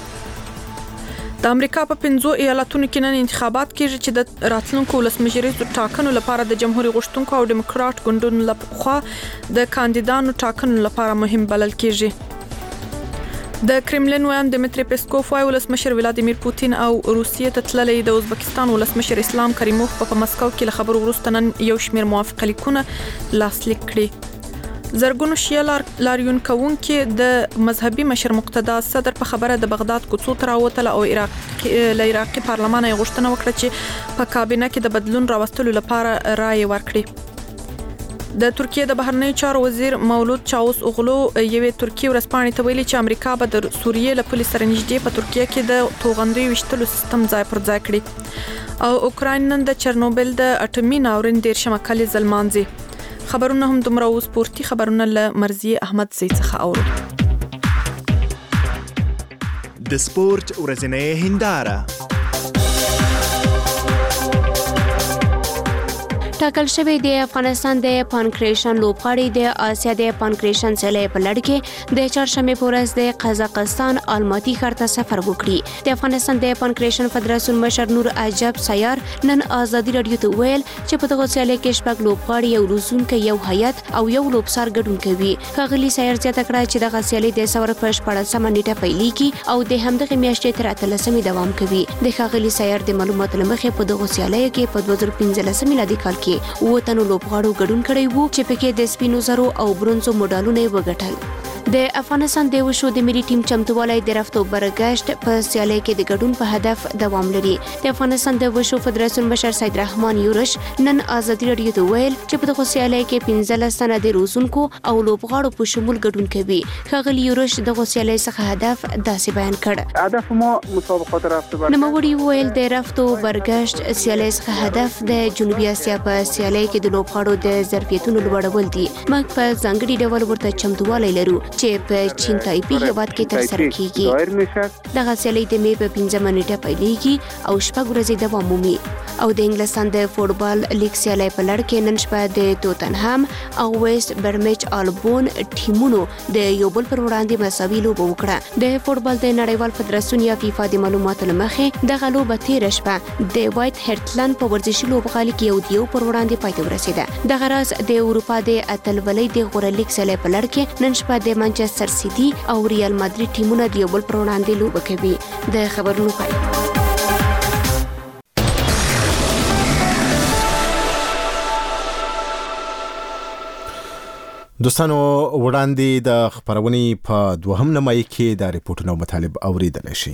د امریکا په پنځو ایالتونو کې نن انتخابات کېږي چې د راتلونکو ولسمشریزو ټاکنو لپاره د جمهوریت غوښتونکو او ډیموکرات ګوندونو لخوا د کاندیدانو ټاکنو لپاره مهم بلل کېږي. د کرملین ویان دمیتری پیسکوف وايي ولسمشر ولادیمیر پوتین او روسیې ته تللی د ازبکستان ولسمشر اسلام کریموف په مسکو کې له خبرو وروسته نن یو شمېر موافقه لیکونه لاسلیک کړي. زرګونو شیعه لاریون کوونکي د مذهبي مشر مقتدا صدر په خبره د بغداد کوڅو ته راوتل او عراق له عراقي پارلمان یې غوښتنه وکړه چې په کابینه کې د بدلون راوستلو لپاره رائے ورکړي. د ترکیه د بهرنیو چارو وزیر مولود چاوس اوغلو یوې ترکیه ورځپاڼې ته ویلي چې امریکا به د سوریې له پولې سره نږدې په ترکیه کې د توغندیو ویشتلو سیستم ځای پر ځای کړي او اوکراین نن د چرنوبل د اټومي ناورین دیرشمه کلیزه لمانځي. خبرونه هم دومره اوس پورتي خبرونه له مرزي احمد زی څخه اورو. د سپورت ورځنۍ هنداره. ټاکل شوی د افغانستان د پانکریشن لوبغاړي د آسیا د پانکریشن سلې په لړ کې د چهارشنبه په ورځ د قزاقستان الماتی ښار ته سفر وکړي. د افغانستان د پانکریشن فدراسیون مشر نور عجب سیار نن ازادي رادیو ته ویل چې په دغه سیالۍ کې شپږ لوبغاړي یو روزونکي یو هیئت او یو لوبسار ګډون کوي. ښاغلي سیار زیاته کړه چې دغه سیالۍ د سور په شپاړسمه نیټه پیلېږي او د همدغه میاشتې تر اتلسمې دوام کوي. د ښاغلي سیار د معلوماتو له مخې په دغه سیالۍ کې په دوه زره پنځلس میلادي کال کې و تنو لوبغاړو ګډون کړی وو چې پکې د سپینو زرو او برونزو مډالونه یې وګټل. د افغانستان د وشو د ملي ټیم چمتووالی د رفت او برګشت په سیالۍ کې د ګډون په هدف دوام لري. د افغانستان د وشو فدراسیون مشر سید رحمان یورش نن ازادي رادیو ته ویل چې په دغه سیالۍ کې پنځلس تنه د روزونکو او لوبغاړو په شمول ګډون کوي. ښاغلي یورش دغه سیالۍ څخه هدف داسې بیان کړ. هدف مو مسابقات رفت برګشت. نوموړي ویل د رفت او برګشت سیالۍ څخه هدف د جنوبي اسیا په سیالۍ کې د لوبغاړو د ظرفیتونو لوړول دي. موږ په ځانګړي ډول ورته چمتووالی لرو چې په چین تایپي هیواد کې ترسره کیږي. دغه سیالۍ د مې په پنځمه نیټه پیلېږي او شپږ ورځې دوام مومي. او د انګلستان د فوټبال لیګ سیالۍ په لړ کې نن شپه د توتنهام او ویسټ برمیچ البون ټیمونو د یو بل پر وړاندې مساوي لوبه وکړه. د فوټبال د نړیوال فدراسیون یا فیفا د معلوماتو له مخې دغه لوبه تېره شپه د وایټ هرټلند په ورزشي لوبغالي کې یو دیو پر وړاندې پای ته ورسېده. دغه راز د اروپا د اتلولۍ د غوره لیګ سیالۍ په لړ کې نن شپه د مانچستر سیټي او ریال مادرید ټیمونه د یو بل پر وړاندې لوبه کوي. د خبرونو پای. دوستانو وړاندې د خبرونې په دوهم نمای کې د ریپورتونو مطالب اوریدل شي.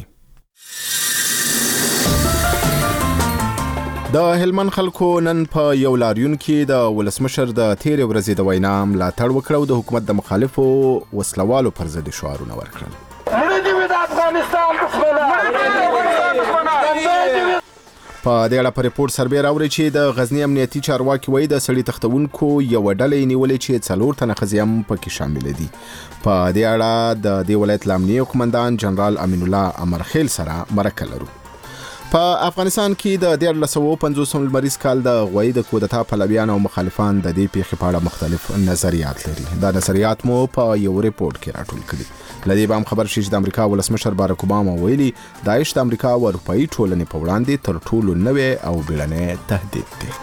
د هلمند خلکو نن په یو لاریون کې د ولسمشر د تیرې ورځې د وینا ملاتړ وکړ او د حکومت د مخالفو وسلوالو پر ضد شعارونه ورکړل. په دې اړه په ریپورت سربې راوړي چې د غزنی امنیتي چارواکي وایي د سړي تختونکو یو ډلې نیولې چې څلور تنه ښځې هم پکې شامل دي. په دې اړه د دې ولایت امنیتي قومندان جنرال امین الله امرخیل سره مرکه لرو. په افغانستان کې د دیار لسو پنځوسم لمریز کال د غوی د کودتا پلویان او مخالفان د دې پیښې په اړه مختلف نظریات لري. دا نظریات مو په یو ریپورت کې راټول کړي. لدی به هم خبر شي چې د امریکا ولسمشر باراک اوباما ویلي داعش د امریکا او اروپאי ټولنې په وړاندې تر ټولو نوې او بیړنی تهدید دی.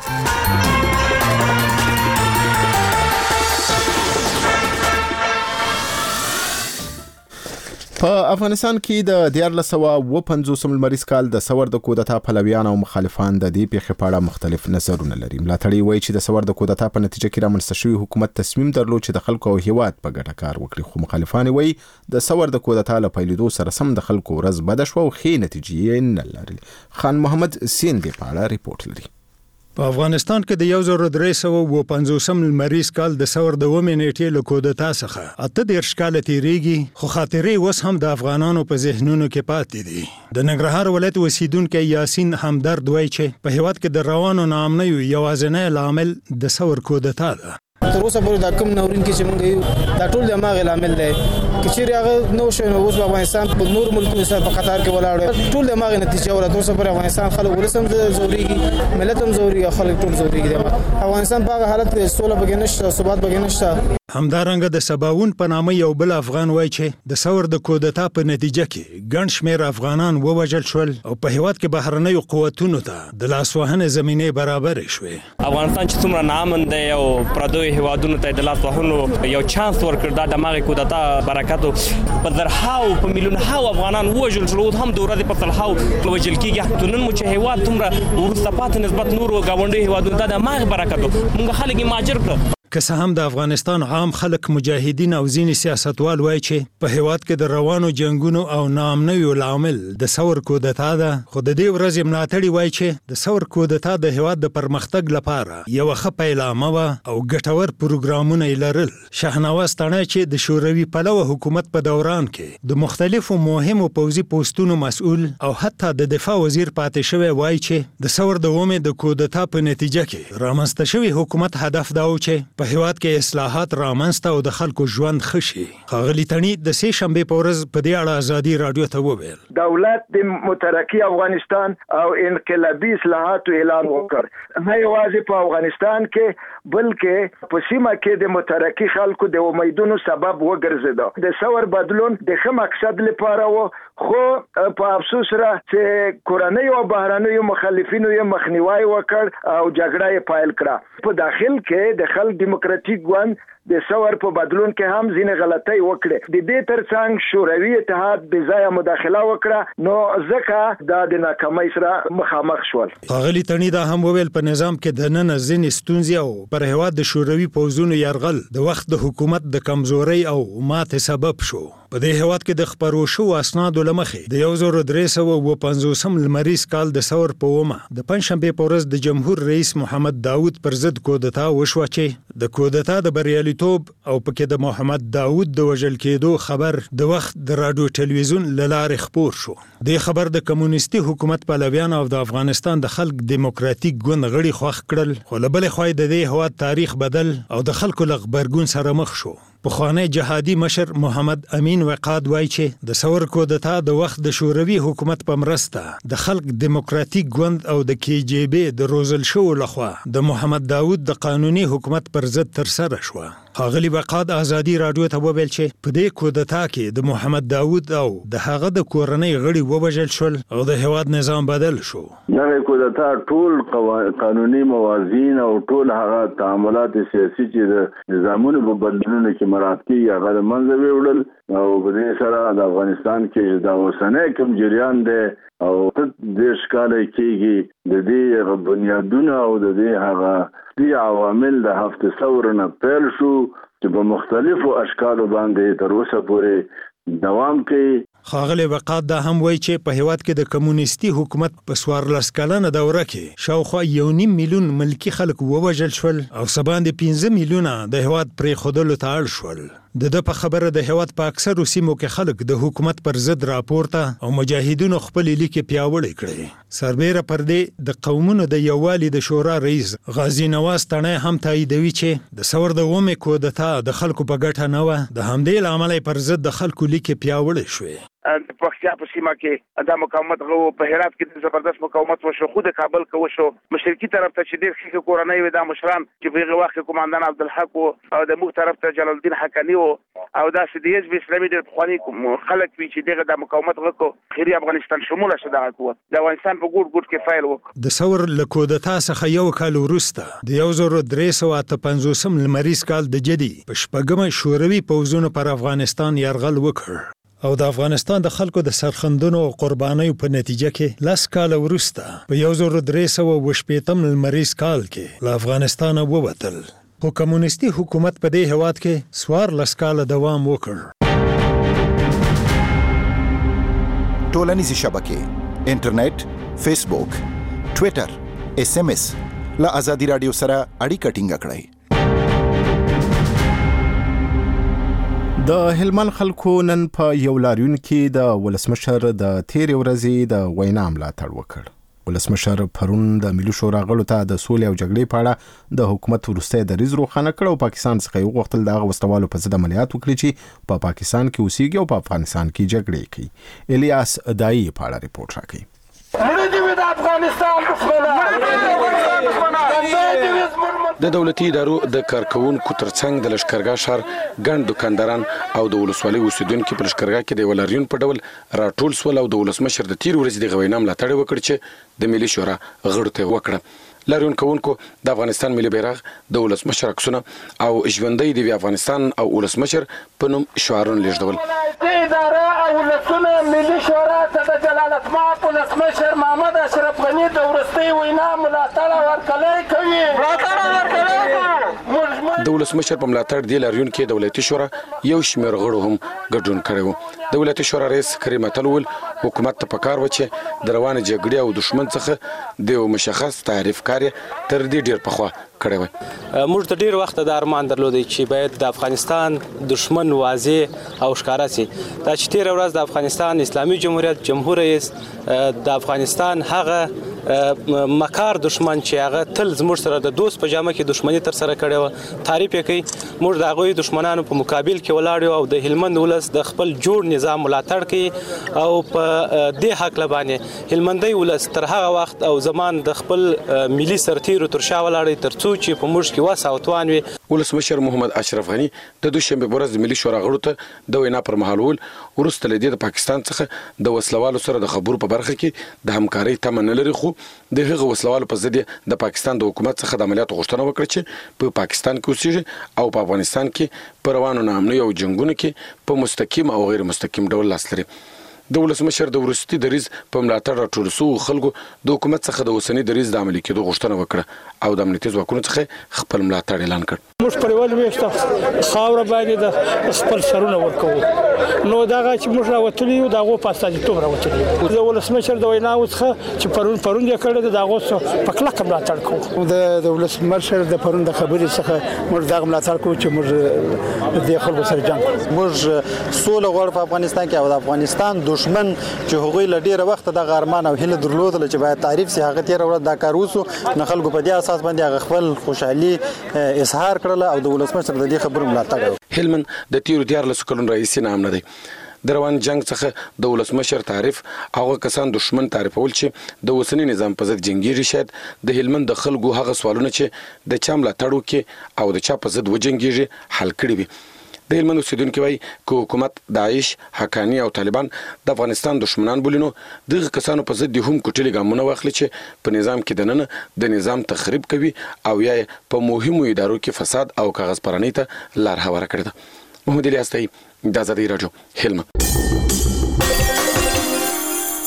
په افغانستان کې د دیار لسو پنځوسم لمریز کال د سور د کودتا پلویان او مخالفان د دې پیښې په اړه مختلف نظرونه لري. ملاتړي وایي چې د سور د کودتا په نتیجه کې رامنځته شوی حکومت تصمیم درلود چې د خلکو او هیواد په ګټه کار وکړي، خو مخالفان وایي د سور د کودتا له پیلېدو سره سم د خلکو ورځ بده شوه او ښې نتیجې نه لري. خان محمد سین دې په اړه ریپورت لري. په افغانستان کې د یو زر درې سوه پنځوسم لمریز کال د سور د اومې نیټې له کودتا څخه اته دېرش کاله تېرېږي، خو خاطرې اوس هم د افغانانو په ذهنونو کې پاتې دي. د ننګرهار ولایت اوسیدونکی یاسین همدرد وایي چې په هېواد کې د روانو ناامنیو یوازینی لامل د سور کودتا ده. تر اوسه پورې دا کوم ناورین کې چې موږ یو دا ټول د هماغې لامل دی. که چیرې هغه نه وشوی نو اوس په افغانستان په نورو ملکونو سره په قطار کې ولاړ ټول د هماغې نتیجه ولا. تر اوسه پورې افغانستان خلک ولس هم ځورېږي، ملت هم ځورېږي، خلک ټول ځورېږي. افغانستان په هغه حالت کې سوله پکې نشته، ثبات پکې نشته. همدارنګه د سباوون په نامه یو بل افغان وایي چې د سور د کودتا په نتیجه کې ګڼ شمېر افغانان ووژل شول او په هېواد کې بهرنیو قوتونو ته د لاسوهنې زمینې برابرې شوې. افغانستان چې څومره ناامن دی او پردیو هېوادونو ته د لاسوهنو یو چانس ورکړ، دا د هماغې کودتا برکت په زرهاو په میلیونهاو افغانان ووژل شول، اوس هم د ورځې په سلهاو وژل کېږي. نن مو چې هېواد څومره وروسته پاتې نسبت نورو ګاونډیو هېوادونو ته د هماغې برکت موږ خلک یې مهاجر کړه. که څه هم د افغانستان عام خلک مجاهدین او ځینې سیاستوال وایي چې په هېواد کې د روانو جنگونو او ناامنیو لامل د سور کودتا ده، خو د دې ورځې ملاتړي وایي چې د سور کودتا د هېواد د پرمختګ لپاره یوه ښه پیلامه وه او ګټور پروګرامونه یې لرل. شاهنواز تڼی چې د شوروي پلوه حکومت په دوران کې د مختلفو مهمو پوځي پوسټونو مسؤل او حتی د دفاع وزیر پاتې شوی وایي چې د سور د اومې د کودتا په نتیجه کې رامنځته شوی حکومت هدف دا و چې په هېواد کې اصلاحات رامنځته او د خلکو ژوند ښه شي. ښاغلي تڼي د سې شنبې په ورځ په دې اړه ازادي راډیو ته وویل دولت د مترقي افغانستان او انقلابي اصلاحاتو اعلان وکړ، نه یوازې په افغانستان کې بلکې په سیمه کې د مترقي خلکو د امیدونو سبب وګرځېده. د سور بدلون د ښه مقصد لپاره و، خو په افسوس را چې کورنۍ او بهرنیو مخالفینو یې مخنیوی وکړ او جګړه یې پیل کړه. په داخل کې د خلک ډیموکراتیک ګوند د سور په بدلون کې هم ځینې غلطۍ وکړې. د دې ترڅنګ شوروي اتحاد بې ځایه مداخله وکړه، نو ځکه دا د ناکامۍ سره مخامخ شول. ښاغلي تڼي دا هم وویل په نظام کې دننه ځینې ستونزې او پر هېواد د شوروي پوځونو یرغل د وخت د حکومت د کمزورۍ او ماتې سبب شو. په دې هېواد کې د خپرو شوو اسنادو له مخې د یو زر درې سوه پنځوسم لمریز کال د سور په اومه د پنجشنبې په ورځ د جمهور رئیس محمد داود پر ضد کودتا وشوه چې د کودتا د بریالیتوب او پکې د محمد داود د وژل کېدو خبر د وخت د راډیو ټلویزیون له لارې خپور شو. دې خبر د کمونیستي حکومت پلویان او د افغانستان د خلک دیموکراتیک ګوند غړي خوښ کړل، خو له بلې خوا د دې هېواد تاریخ بدل او د خلکو له غبرګون سره مخ شو. پخوانی جهادي مشر محمد امین وقاد وایي چې د سور کودتا د وخت د شوروي حکومت په مرسته د خلک دیموکراتیک ګوند او د کې جی بي د روزل شو لخوا د محمد داود د قانوني حکومت پر ضد ترسره شوه. ښاغلي وقاد ازادي راډیو ته وویل چې په دې کودتا کې د محمد داود او د هغه د کورنۍ غړي ووژل شول او د هېواد نظام بدل شو. دغه کودتا ټول قانوني موازین او ټول هغه تعاملات سیاسي چې د نظامونو په بدلونونو کې مراد کېږي هغه له منځه ویوړل او په دې سره د افغانستان کې دا اوسنی کوم جریان دی او دېرش کاله کېږي د دې بنیادونه او د دې هغه دې عوامل د هفته ثور نه پیل شو چې په مختلفو اشکالو باندې تر اوسه پورې دوام کوي. ښاغلی وقات دا هم وایي چې په هیواد کې د کمونیستي حکومت په څوارلس کلنه دوره کې شاوخوا یو نیم میلیون ملکي خلک ووژل شول او څه باندې پنځه میلیونه د هیواد پرېښودلو ته اړ شول. د ده په خبره د هیواد په اکثرو سیمو کې خلک د حکومت پر ضد راپورته او مجاهدینو خپلې لیکې پیاوړې کړې. سربیره پر دې د قومونو د یووالي د شورا رئیس غازي نواز تڼی هم تاییدوي چې د ثور د اومې کودتا د خلکو په ګټه نه وه. د همدې له امله پر ضد د خلکو لیکې پیاوړې شوې. د پښتیا په سیمه کې دا مقاومت غو په هرات کې د زبردست مقاومت وشو، خو د کابل کې وشو. مشرقي طرف ته چې ډېر ښه کورنۍ وي دا مشران چې په هغه وخت کې قوماندان عبدالحق او د موږ طرف ته جلال الدین حقانی او دا چې د حزب اسلامي ډېر پخواني خلک وي چې دغه د مقاومت وکړو. خیري افغانستان شموله شو دغه قوت د افغانستان په ګوټ ګوټ کې فایل وکړو. د ثور له کودتا څخه یو کال وروسته د یو زر درې سوه اته پنځوسم لمریز کال د جدي په شپږمه شوروي پوځونو پر افغانستان یرغل وکړ او د افغانستان د خلکو د سرښندنو او قربانیو په نتیجه کې لس کاله وروسته په یو زر درې سوه اووه شپېتم لمریز کال کې له افغانستانه ووتل. خو کمونیستي حکومت په دې هیواد کې څوارلس کاله دوام وکړ. ټولنیزې شبکې، انټرنیټ، فیسبوک، ټویټر، اس ام اس له ازادي راډیو سره اړیکه ټینګه کړئ. د هلمند خلکو نن په یو لاریون کې د ولسمشر د تیرې ورځې د وینا ملاتړ وکړ. ولسمشر پرون د ملي شورا غړو ته د سولې او جګړې په اړه د حکومت وروستی دریځ روښانه کړ او پاکستان څخه یې وغوښتل د هغه وسلوالو په ضد عملیات وکړي چې په پاکستان کې اوسېږي او په افغانستان کې جګړې کوي. الیاس دایي په اړه ریپورت راکوي. د دولتي ادارو د کارکونکو ترڅنګ د لشکرګاه ښار ګڼ دکانداران او د ولسوالۍ اوسیدونکو په لشکرګاه کې د ولاریون په ډول راټول سول او د ولسمشر د تیر ورځې د غوینه ملاتړ وکړ چې د ملي شورا غړو ته وکړه. لاریون کوونکو د افغانستان ملي بیرغ د ولسمشر عکسونه او ژوندۍ د افغانستان او ولسمشر په نوم شعارونه لیږدول. اداره او ولسونه ملي شورا ته د جلالت مآب ولسمشر محمد اشرف غني د وروستۍ وینا ملاتړ ورکړی کوي. د ولسمشر په ملاتړ دی لاریون کې دولتي شورا یو شمېر غړو هم ګډون کړی و. د ولایتي شورا رئیس کریم اتلول حکومت ته پکار و چې د روانه جګړې او دښمن څخه د یو مشخص تعریف کاری تر دې ډیر پخوا کړی و. موږ ته ډیر وخت د ارمان درلودی چې باید د افغانستان دښمن واضح او ښکاره سي. دا چې تیر ورځ د افغانستان اسلامي جمهوریت جمهور رئیس د افغانستان هغه مکار دشمن چې هغه تل زموږ سره د دوست په جامه کې دښمنی تر سره کړې و تعریف یې کوي. موږ د هغوی دښمنانو په مقابل کې ولاړ یو او د هلمند ولس د خپل جوړ نظام ملاتړ کوي او په دې حق لبانې هلمندي ولس تر هغه وخت او زمان د خپل ملي سرتیرو تر شا ولاړ تر څو چې په موږ کې وس او توان وي. ولسمشر محمد اشرف غني د دوشنبه ورځ د ملي شورا غړو ته د وینا پر مهال ول ورسته لدی د پاکستان څخه د وسلوالو سره د خبرو په برخه کې د همکارۍ تمه نه لري، خو د هغه وسلوالو په ضد د پاکستان د حکومت څخه د عملیاتو غوښتنه وکړه چې په پاکستان کې اوسېږي او په افغانستان کې په روانو ناامنۍ او جنګونو کې په مستقیم او غیر مستقیم ډول لاس لري. د ولسمشر د وروستي دریځ په ملاتړ راټول شوو خلکو د حکومت څخه د اوسني دریځ د عملي کېدو غوښتنه وکړه او د امنیتي ځواکونو څخه خپل ملاتړ اعلان کړ. موږ په ول وېشته خاور باندې د خپل سرونه ورکوو نو داغه چې موږ راوتلی یو داغه په استازیتوب راوتلی د ولسمشر د وینا څخه چې پرون پرون یې کړی داغه په کلک ملاتړ کوو. د ولسمشر د پرون د خبرې څخه موږ داغه ملاتړ کوو چې موږ د خلکو سره جنګ کوو. موږ سوله غواړو په افغانستان کې او د افغانستان دشمن چې هغوی له ډیره وخت د غرمان او هله درلودل چې باید تعریف سي هغه تیر ورځ دا کار وسو نه خلکو په دې اساس باندې هغه خپل خوشحالي اظهار کړل او د ولسمشر د دې خبرو ملاتړ. هلمند د تیر دیارلس کلون رئیس نام نه دی. د روان جنگ څخه د ولسمشر تعریف هغه کسان دشمن تعریفول چې د اوسنی نظام په ضد جنگیږي. شاید د هلمند د خلکو هغه سوالونه چې د چا ملاتړ وکړي او د چا په ضد وجنګیږي حل کړي وي. د هلمند اوسیدونکي وایي که حکومت داعش، حقانی او طالبان د افغانستان دشمنان بولي نو دغه کسانو په ضد هم کوټلي ګامونه واخلي چې په نظام کې دننه د نظام تخریب کوي او یا په مهمو ادارو کې فساد او کاغذ پرانی ته لار هواره کړې ده. محمد الیاس تایي د ازادي راډیو هلمند.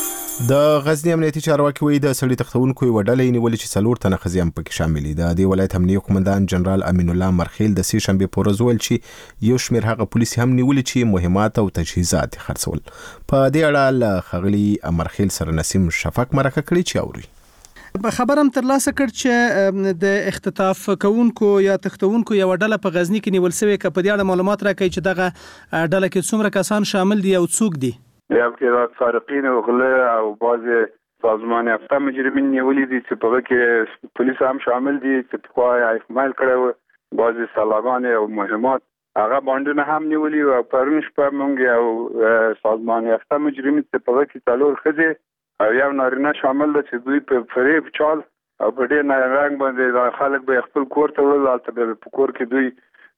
د غزنی امنیتي چارواکي وایي د سړي تختونکو یو ډلې نیولې چې څلور تنه ښځې هم پکې شامل دي. د دې ولایت امنیه قومندان جنرال امین الله مرخیل د سې شنبې په ورځ ویل چې یو شمېر هغه پولیس هم نیولې چې مهمات او تجهیزات یې خرڅول. په دې اړه له ښاغلي مرخیل سره نسیم شفق مرکه کړې چې اوري. خبرم ترلاسه کړ چې د اختطاف کوونکو یا تختونکو یو ډله په غزنی کې نیول شوې. که په دې اړه معلومات راکړئ چې دغه ډله کې څومره کسان شامل دي او څوک دي؟ یا کې سارقین او غله او بعض سازمان یافته مجرمین نیولي دي چې په کې پولیس هم شامل دي چې په خوا احمال کړو. بعض سلاګان او مهمات هغه باندې هم نیولي او پرون شپه مونږ او سازمان یافته مجرمین چې په کې څلور ښځې او یو نارینه شامل دي چې دوی په فریب چال او په دې نه رنګ باندې خلک به خپل کور ته وړل. البته په کور کې دوی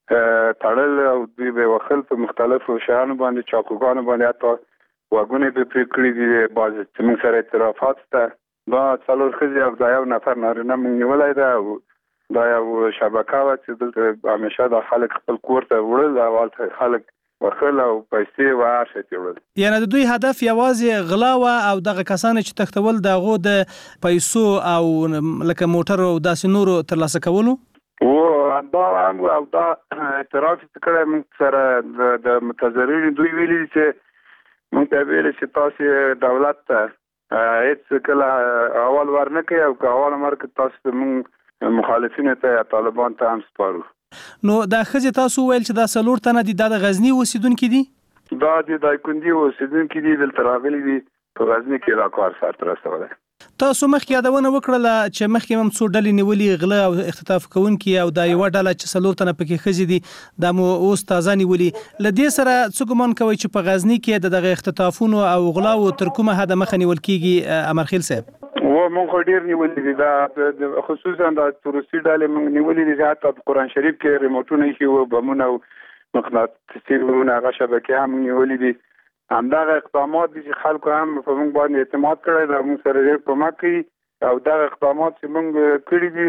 تړل او دوی به وخل په مختلفو شیانو باندې چاقوګانو باندې حتی واګونه به پرې کړی دي. بعض چې موږ سره اعترافات ته دا څلور ښځې او دا یو نفر نارینه موږ نیولی دی او دا یو شبکه وه چې دلته همیشه دا خلک خپل کور ته وړل او هلته خلک وخل او پیسې و هر شی ته وړل. یعنې د دوی هدف یوازې غلا وه او دغه کسان چې تښتول د هغو د پیسو او لکه موټر او داسې نورو ترلاسه کولو؟ او دا هم او دا اعتراف چې کړی موږ سره د متضررینو دوی ویلي چې موږ ته ویل چې تاسو دولت ته هیڅ کله اول ورنه کوي او که اول مرګ تاسو موږ مخالفینو ته طالبان ته هم سپارو. نو دا ښځې تاسو ویل چې دا څلور تنه دي دا د غزني اوسیدونکي دي؟ دا د دایکنډي اوسیدونکي دي، دلته راغلي دي په غزني کې دا کار سرته رسولی. تاسو مخکې یادونه وکړله چې مخکې هم څو ډلې نیولي غله او اختطاف کوونکي او دا یوه ډله چې څلور تنه پکې ښځې دي دا مو اوس تازه نیولي. له دې سره څه ګمان کوئ چې په غزني کې د دغه اختطافونو او غلاو تر کومه حده مخه نیول کېږي امرخیل صاحب؟ و موږ خو ډېر نیولي دي، دا خصوصا د تروریستي ډلې موږ نیولي دي. حتی په قرآن شریف کې ریموټونه ایښي وو، بمونه او مقناطیسي بمونه هغه شبکې هم نیولي دي. همدغه اقدامات دي چې خلکو هم په موږ باندې اعتماد کړی دی، موږ سره ډېر کومک کوي. او دغه اقدامات چې موږ کړي دي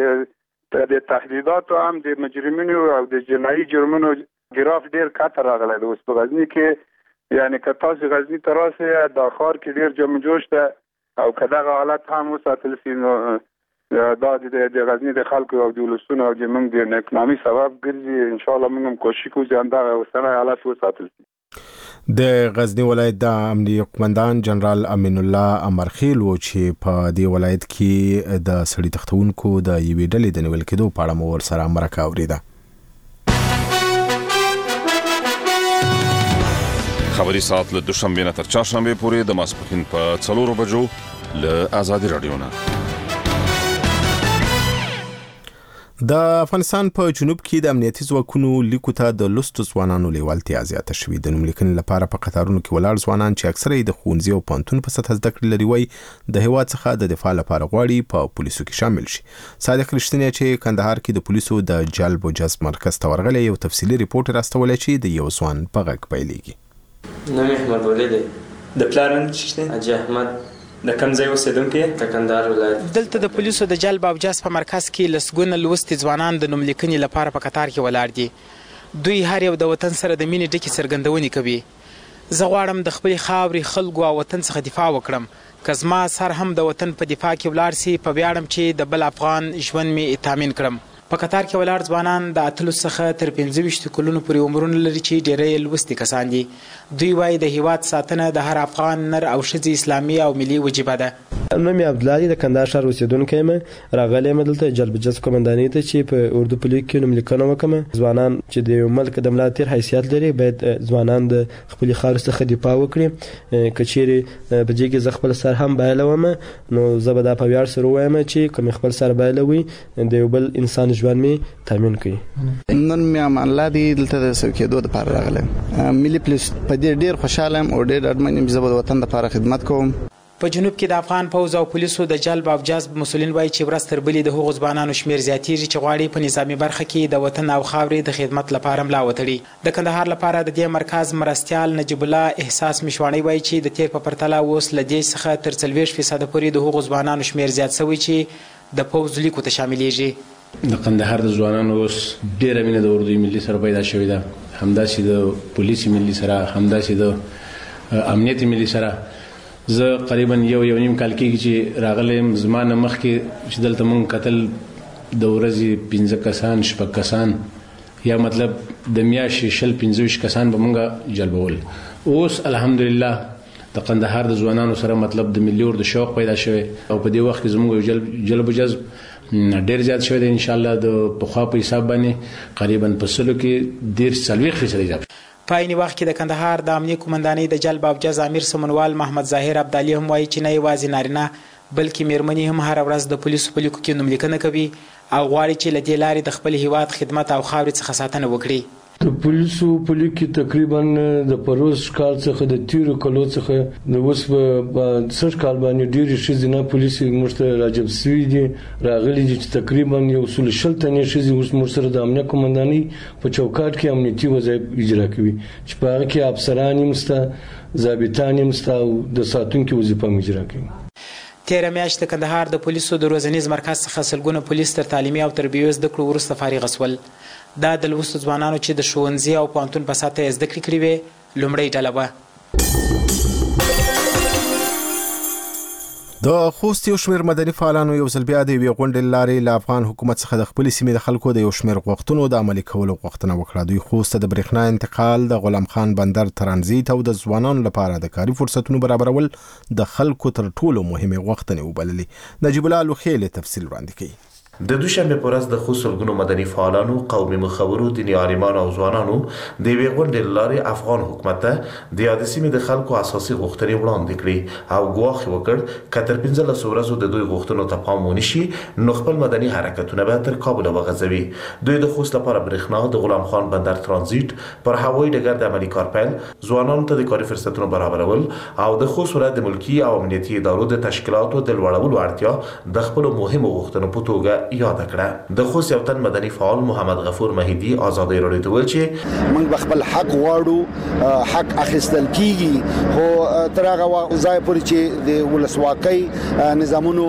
دا د تهدیداتو هم د مجرمینو او د جنایي جرمونو ګراف ډېر کته راغلی دی. اوس په غزني کې یعنې که تاسو غزني ته راسئ دا ښار کې ډېر جم جوش ده او که دغه حالت هم وساتل شي نو دا د غزني د خلکو او د ولسونو او د موږ د اقتصادي سبب ګرځي. انشاءالله موږ هم کوشش کوو چې همدغه اوسنی حالت وساتل شي. د غزنی ولایت د امنیه قومندان جنرال امین الله مرخیل و چې په دې ولایت کې د سړي تختونکو د یوې ډلې د نیول کېدو په اړه مو ورسره مرکه اورېده. خبري ساعت له دوشنبه نه تر چهارشنبه پورې د ماسپښین په څلورو بجو له آزادي رادیو نه. د افغانستان په جنوب کې د امنیتي ځواکونو لیکو ته د لوستو ځوانانو لیوالتیا زیاته شوې. د نوم لیکنې لپاره په قطارونو کې ولاړ ځوانان چې اکثره یې د ښوونځي او پوهنتون په سطحه زده کړې لري وایي د هېواد څخه د دفاع لپاره غواړي په پولیسو کې شامل شي. صادق رښتینی چې کندهار کې د پولیسو د جلب او جذب مرکز ته ورغلی یو تفصیلي ریپورټ راستولی چې د یو ځوان په غږ پیلېږي. نوم احمد ولي دی. د پلار نوم څه دی؟ حاجي احمد. د کوم ځای اوسېدونکی؟ د کندهار ولایت. دلته د پولیسو د جلب او جذب په مرکز کې لسګونه لوستي ځوانان د نوم لیکنې لپاره په قطار کې ولاړ دي. دوی هر یو د وطن سره د مینې ډکې څرګندونې کوي. زه غواړم د خپلې خاورې، خلکو او وطن څخه دفاع وکړم. که زما سر هم د وطن په دفاع کې ولاړ سي په ویاړم چې د بل افغان ژوند مې تامین کړم. په قطار کې ولاړ ځوانان د اتلو څخه تر پنځه ویشتو کلونو پورې عمرونه لري چې ډېری لوستي کسان دي. دوی وایي د هېواد ساتنه د هر افغان نر او ښځې اسلامي او ملي وجیبه ده. نوم یې عبدالله د کندهار ښار اوسېدونکی یم. راغلی یم دلته جلب جذب قومندانۍ ته چې په اردو په لیک کې نوم لیکنه وکړم. ځوانان چې د یو ملک د ملا تیر حیثیت لري باید ځوانان د خپلې خاورې څخه دفاع وکړي. که چیرې په دې کې زه خپل سر هم بایلوم نو زه به دا په ویاړ سره ووایم چې که مې خپل سر بایلوي د یو بل انسان ژوند مې تامین کړي. نن مې امان الله دی دلته د سوي کېدو دپاره راغلی. ملي پولیس په دې ډېر خوشحاله یم او ډېر ډاډمن یم چې زه به د وطن دپاره خدمت کوم. په جنوب کې د افغان پوځ او پولیسو د جلب او جذب مسؤلین وایي چې ورځ تر بلې د هغو ځوانانو شمېر زیاتېږي چې غواړي په نظامي برخه کې د وطن او خاورې د خدمت لپاره ملا وتړي. د کندهار لپاره د دې مرکز مرستیال نجیب الله احساس مشواڼي وایي چې د تیر په پرتله اوس له دې څخه تر څلوېښت فیصده پورې د هغو ځوانانو شمېر زیات شوی چې د پوځ لیکو ته شاملېږي. د کندهار د ځوانانو اوس ډېره مینه د اردوي ملي سره پیدا شوې ده، همداسې د پولیسي ملي سره، همداسې د امنیتي ملي سره. زه قریبا یو یو نیم کال کېږي چې راغلم زمانه مخکې چې دلته مونږ کتل د ورځې پنځه کسان شپږ کسان یا مطلب د میاشتې شل پنځه ویشت کسان به مونږ جلبول. اوس الحمدلله د قندهار د ځوانانو سره مطلب د ملي اردو شوق پیدا شوی او په دې وخت کې زموږ جلب جلب جذب ډېر زیات شوی دی. ان شاء الله د پخوا په حساب باندې قریبا په سلو کې ډېر څلوېښت فیصد اضافه. په عین وخت کې د کندهار د امنیه قومندانۍ د جلب او جز امیر سمنوال محمد ظاهر ابدالي هم وایي چې نه یوازې نارینه بلکې میرمنې هم هره ورځ د پولیسو په لیکو کې نوملیکنه کوي او غواړي چې له دې لارې د خپل هیواد خدمت او خاورې څخه ساتنه وکړي. د پولیسو په لیک کې تقریبا د پروز کال څخه د تیرو کلو څخه د اوس په سر کال باندې ډېری ښځینه پولیس موږ ته راجب سوي دي راغلي دي چې تقریبا یو سل شل تنې ښځې اوس موږ سره د امنیه قومندانۍ په چوکاټ کې امنیتي وظایف اجرا کوي چې په هغه کې افسران هم شته ضابطان هم شته او د ساتونکو وظیفه هم اجرا کوي. تیره میاشت د کندهار د پولیسو د روزنیز مرکز څخه سلګونه پولیس تر تعلیمي او تربیوي زده کړو وروسته فارغ شول. دا د لوستو ځوانانو چې د ښوونځي او پوهنتون په سطحه زده کړې کړې وې لومړۍ ډله وه. د خوست یو شمېر مدني فعالانو یو ځل بیا د یوې غونډې لارې له افغان حکومت څخه د خپلې سیمې د خلکو د یو شمېر غوښتنو د عملي کولو غوښتنه وکړه. دوی خوست د برېښنا انتقال، د غلام خان بندر ترانزیت او د ځوانانو لپاره د کاري فرصتونو برابرول د خلکو تر ټولو مهمې غوښتنې وبللې. نجیب الله لوخیل تفصیل وړاندې کوي. د دوشنبه په ورځ د خوست سلګونو مدني فعالانو، قومي مخورو، دیني عالمانو او ځوانانو د یوې غونډې لارې افغان حکومت ته د یادې سیمې د خلکو اساسي غوښتنې وړاندې کړې او ګواښ وکړ که تر پنځلسو ورځو د دوی غوښتنو ته پام ونشي نو خپل مدني حرکتونه به تر کابل وغځوي. دوی د خوست لپاره برېښنا، د غلام خان بندر ترانزیت، پر هوایي ډګر د عملي کار پیل، ځوانانو ته د کاري فرصتونو برابرول او د خوست ولایت د ملکي او امنیتي ادارو د تشکیلاتو د لوړولو اړتیا د خپل مهمو غوښتنو په توګه یاد کړه. د خوست یو تن مدني فعال محمد غفور مهدي آزادۍ راډیو ته ویل چې موږ به خپل حق غواړو، حق اخیستل کیږي خو تر هغه ځای پورې چې د ولسواکۍ نظامونو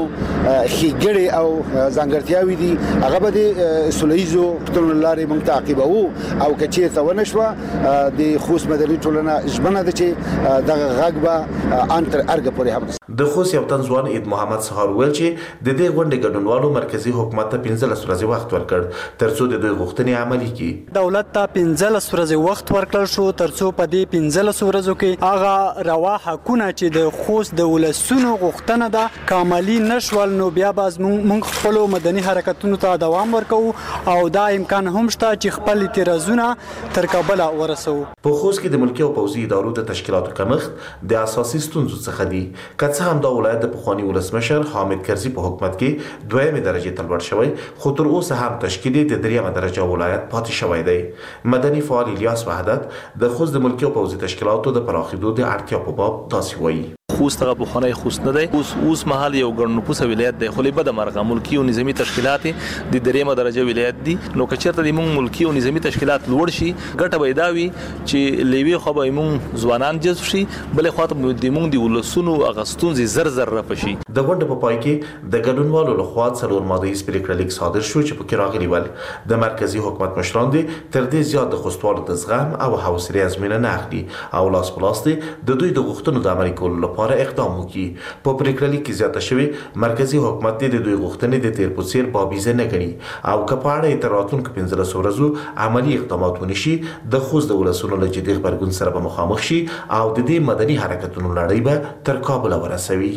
ښېګړې او ځانګړتیاوې دي هغه به د سوله ییزو پوښتنو لارې موږ تعقیبوو او که چېرته ونه شوه د خوست مدني ټولنه ژمنه ده چې دغه غږ به ان تر ارګه پورې هم. د خوست یو تن ځوان عید محمد سهار ویل چې د دې غونډې ګډونوالو مرکزی حکومت ته پنځلس ورځې وخت ورکړ ترڅو د دوی غوښتنې عملي کړي. دولت ته پنځلس ورځې وخت ورکړل شو ترڅو په دې پنځلس ورځو کې هغه روا حقونه چې د خوست د ولسونو غوښتنه ده کاملي نشول نو بیا باز موږ خپل مدني حرکتونو ته دوام ورکوو او دا امکان هم شته چې خپل اعتراضونه تر کابل ورسو. په خوست کې د ملکي او پوځي ادارو د تشکیلاتو کمښت د اساسي ستونزو څخه دی. که څه هم دا ولایت د پخواني ولسمشر حامد کرزي په حکومت کې دویمه درجه ته لوړ شوی خو تر اوسه هم تشکیل د دریمه درجه ولایت پاتې شوی دی. مدني فعال الیاس وحدت د خوست د ملکي او پوځي تشکیلاتو د پراخېدو د اړتیا په باب داسې وایي. خوست هغه بخونی خوست نه دی، اوس اوس محل یو ګڼ نفوسه ولایت دی خو له بده مرغه ملکی او نظامی تشکیلات د دریمه درجه ولایت دي. نو که چېرته د مونږ ملکی او نظامی تشکیلات لوړ شي ګټه به دا وي چې لوی خو به مونږ ځوانان جذب شي بلې خواته د مونږ د ولسونو هغه ستونزې زر زر رفع شي. د غونډې په پای کې د ګډونوالو لخوا څلور ماده ییز پریکړه لیک صادر شو چې پکې راغلي ول د مرکزی حکومت مشران دي تر دې زیات د خوستوالو د زغم او حوصلې ازموینه نه اخلي او لاس په لاس دي د دوی د غوښتنو د عملي کولو لپاره اقدام وکړي. په پریکړه لیک کې زیاته شوی مرکزی حکومت د دوی غوښتنې د تیر په څیر بابیزه نه کوي او که په اړه تر راتلونکو پنځلس ورځو عملی اقدامات ونشي د خوست د ولسونو له جدي غبرګون سره به مخامخ شي او د دې مدني حرکتونو لړۍ به تر کابل ورسوي.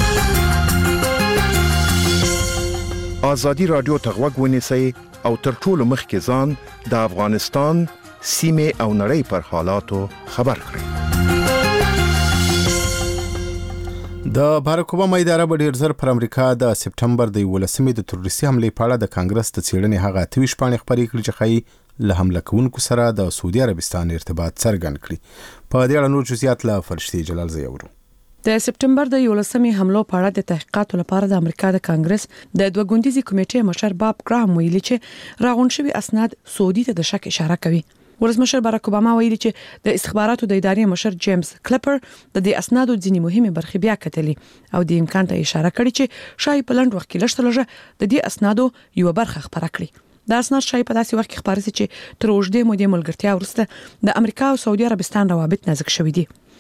آزادی رادیو ته غوږ ونیسئ او تر ټولو مخکې ځان د افغانستان سیمې او نړۍ پر حالاتو خبر کړئ. د بارک اوباما اداره به ډیر زر پر امریکا د سپټمبر د یولسمې د تروریستي حملې په اړه د کانګرس د څېړنې هغه اته ویشت پاڼې خپرې کړې چې ښایي له حمله کوونکو سره د سعودي عربستان ارتباط څرګند کړي. په دې اړه نور جزئیات له فرشتي جلال زه اورو. د سپټمبر د یولسمې حملو په اړه د تحقیقاتو لپاره د امریکا د کانګرس د دوه ګوندیزي کمیټې مشر باب ګرام ویلي چې راغون شوی اسناد سعودي ته د شک اشاره کوي. ولسمشر باراک اوباما ویلي چې د استخباراتو د ادارې مشر جیمز کلیپر د دې اسنادو ځینې مهمه برخې بیا کتلې او د امکان ته اشاره کړې چې شاید په لنډ وخت کې لږ لږه د دې اسنادو یو برخه خبره کړي. دا اسناد شاید په داسې وخت کې خبرې چې تر اوږدې مودې ملګرتیا وروسته د امریکا او سعودي عربستان روابط نازک شوي دي.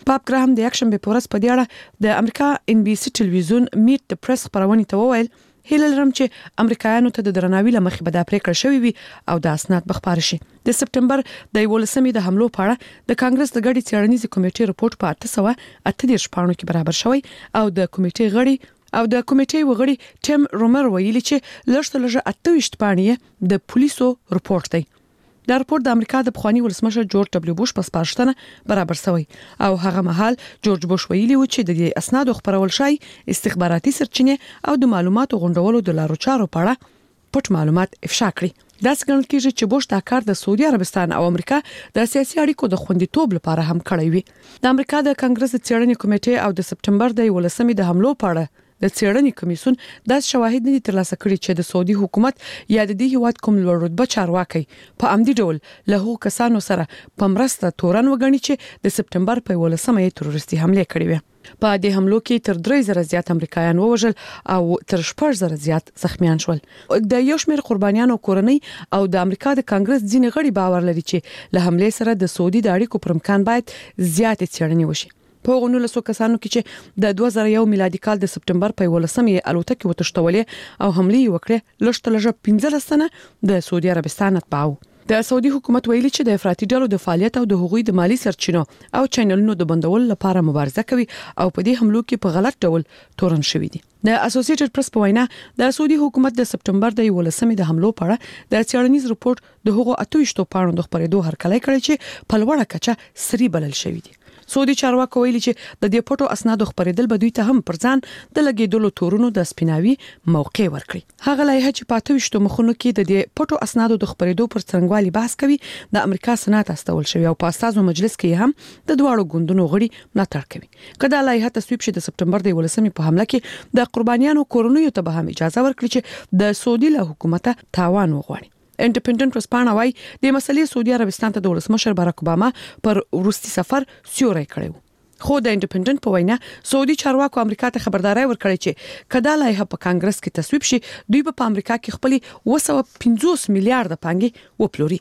باب ګراهم د یکشنبه په ورځ په دې اړه د امریکا ان بي سي ټلویزیون میټ د پریس خبرونه ته وویل هیله لرم چې امریکایانو ته د درناوي لمخې به دا پریکړه شوې وي او د اسناد بخپاره شي. د سپټمبر د یولسمې د حملو په اړه د کانګرس د غړي څېړنیز کمیټې رپورت په اته سوه اته دېرش پاڼو کې برابر شوی او د کمیټې غړي او د کمیټې وغړي ټیم رومر ویلي چې لږ لږ اته ویشت پاڼې د پولیسو رپورت دی. دا رپورت د امریکا د پخوانی ولسمشر جورج ډبلیو بوش په سپارښتنه برابر شوی او هغه مهال جورج بوش ویلي و چې د دې اسنادو خبرول شای استخباراتي سرچینې او د معلوماتو غونډولو د لارو چارو په اړه پټ معلومات افشا کړي. دا څنګه کېږي چې بوش دا کار د سعودي عربستان او امریکا د سیاسي اړیکو د خوندیتوب لپاره هم کړی وي. د امریکا د کانګرس څېړنې کمیټې او د سپټمبر د یولسمې د حملو په اړه د څېړنې کمیسیون دا شواهد نه ترلاسه کړي چې د سعودي حکومت یا د دې هیواد کوم لوړ رتبه چارواکي په عمدي ډول له هغو کسانو سره په مرسته تورن وګڼي چې د سپټمبر په یولسمه یې تروریستي حمله کړې وه. په دې حملو کې تر درې زره زیات امریکایان ووژل او تر شپږ زره زیات زخمیان شول. د یو شمېر قربانیانو کورنۍ او د امریکا د کانګرس ځینې غړي باور لري چې له حمله سره د سعودي د اړیکو پر امکان باید زیاتې څېړنې وشي. په غونولسو کسانو کې چې د دوه زره یو میلادي کال د سپټمبر په یولسمې الوتکې وتښتولې او حملې وکړې لږ لږ پنځلس تنه د سعودي عربستان اتباع. د سعودي حکومت ویلي چې د افراطي ډلو د فعالیت او د هغوی د مالی سرچینو او چینلونو د بندولو لپاره مبارزه کوي او په دې حملو کې په غلط ډول تورن شوی دي. د اسوسییټډ پریس په وینا د سعودي حکومت د سپټمبر د یولسمې د حملو په اړه د څېړنیز رپورت د هغو اته ویشت پاڼو د خبرېدو هرکلی کړی چې په لوړه کچه سری بلل شوی دي. سعودي چارواکو ویلي چې د دې پټو اسنادو خبرېدل به دوی ته هم پر ځان د لګیدلو تورونو د سپیناوي موقع ورکړي. هغه لایحه چې په اته ویشت مخونو کې د دې پټو اسنادو د خبرېدو پر څرنګوالي بحث کوي د امریکا سنات استول شوی او په استازو مجلس کې هم د دواړو ګوندونو غړي ملاتړ کوي. کله لایحه تصویب شي د سپټمبر د یولسمې په حمله کې د قربانیانو کورنیو ته به هم اجازه ورکړي چې د سعودي له حکومت تاوان وغواړي. انډیپندنت ورسپانه وايي د مسلې سعودي عربستان ته د ولسمشر باراک اوباما پر وروستي سفر سیوری کړی. خو د انډیپندنت په وینا سعودي چارواکو امریکا ته خبرداري ورکړې چې کدا لایحه په کانګرس کې تصویب شي دوی به په امریکا کې خپل دوه سوه پنځوس میلیارډ پانګې وپلوري.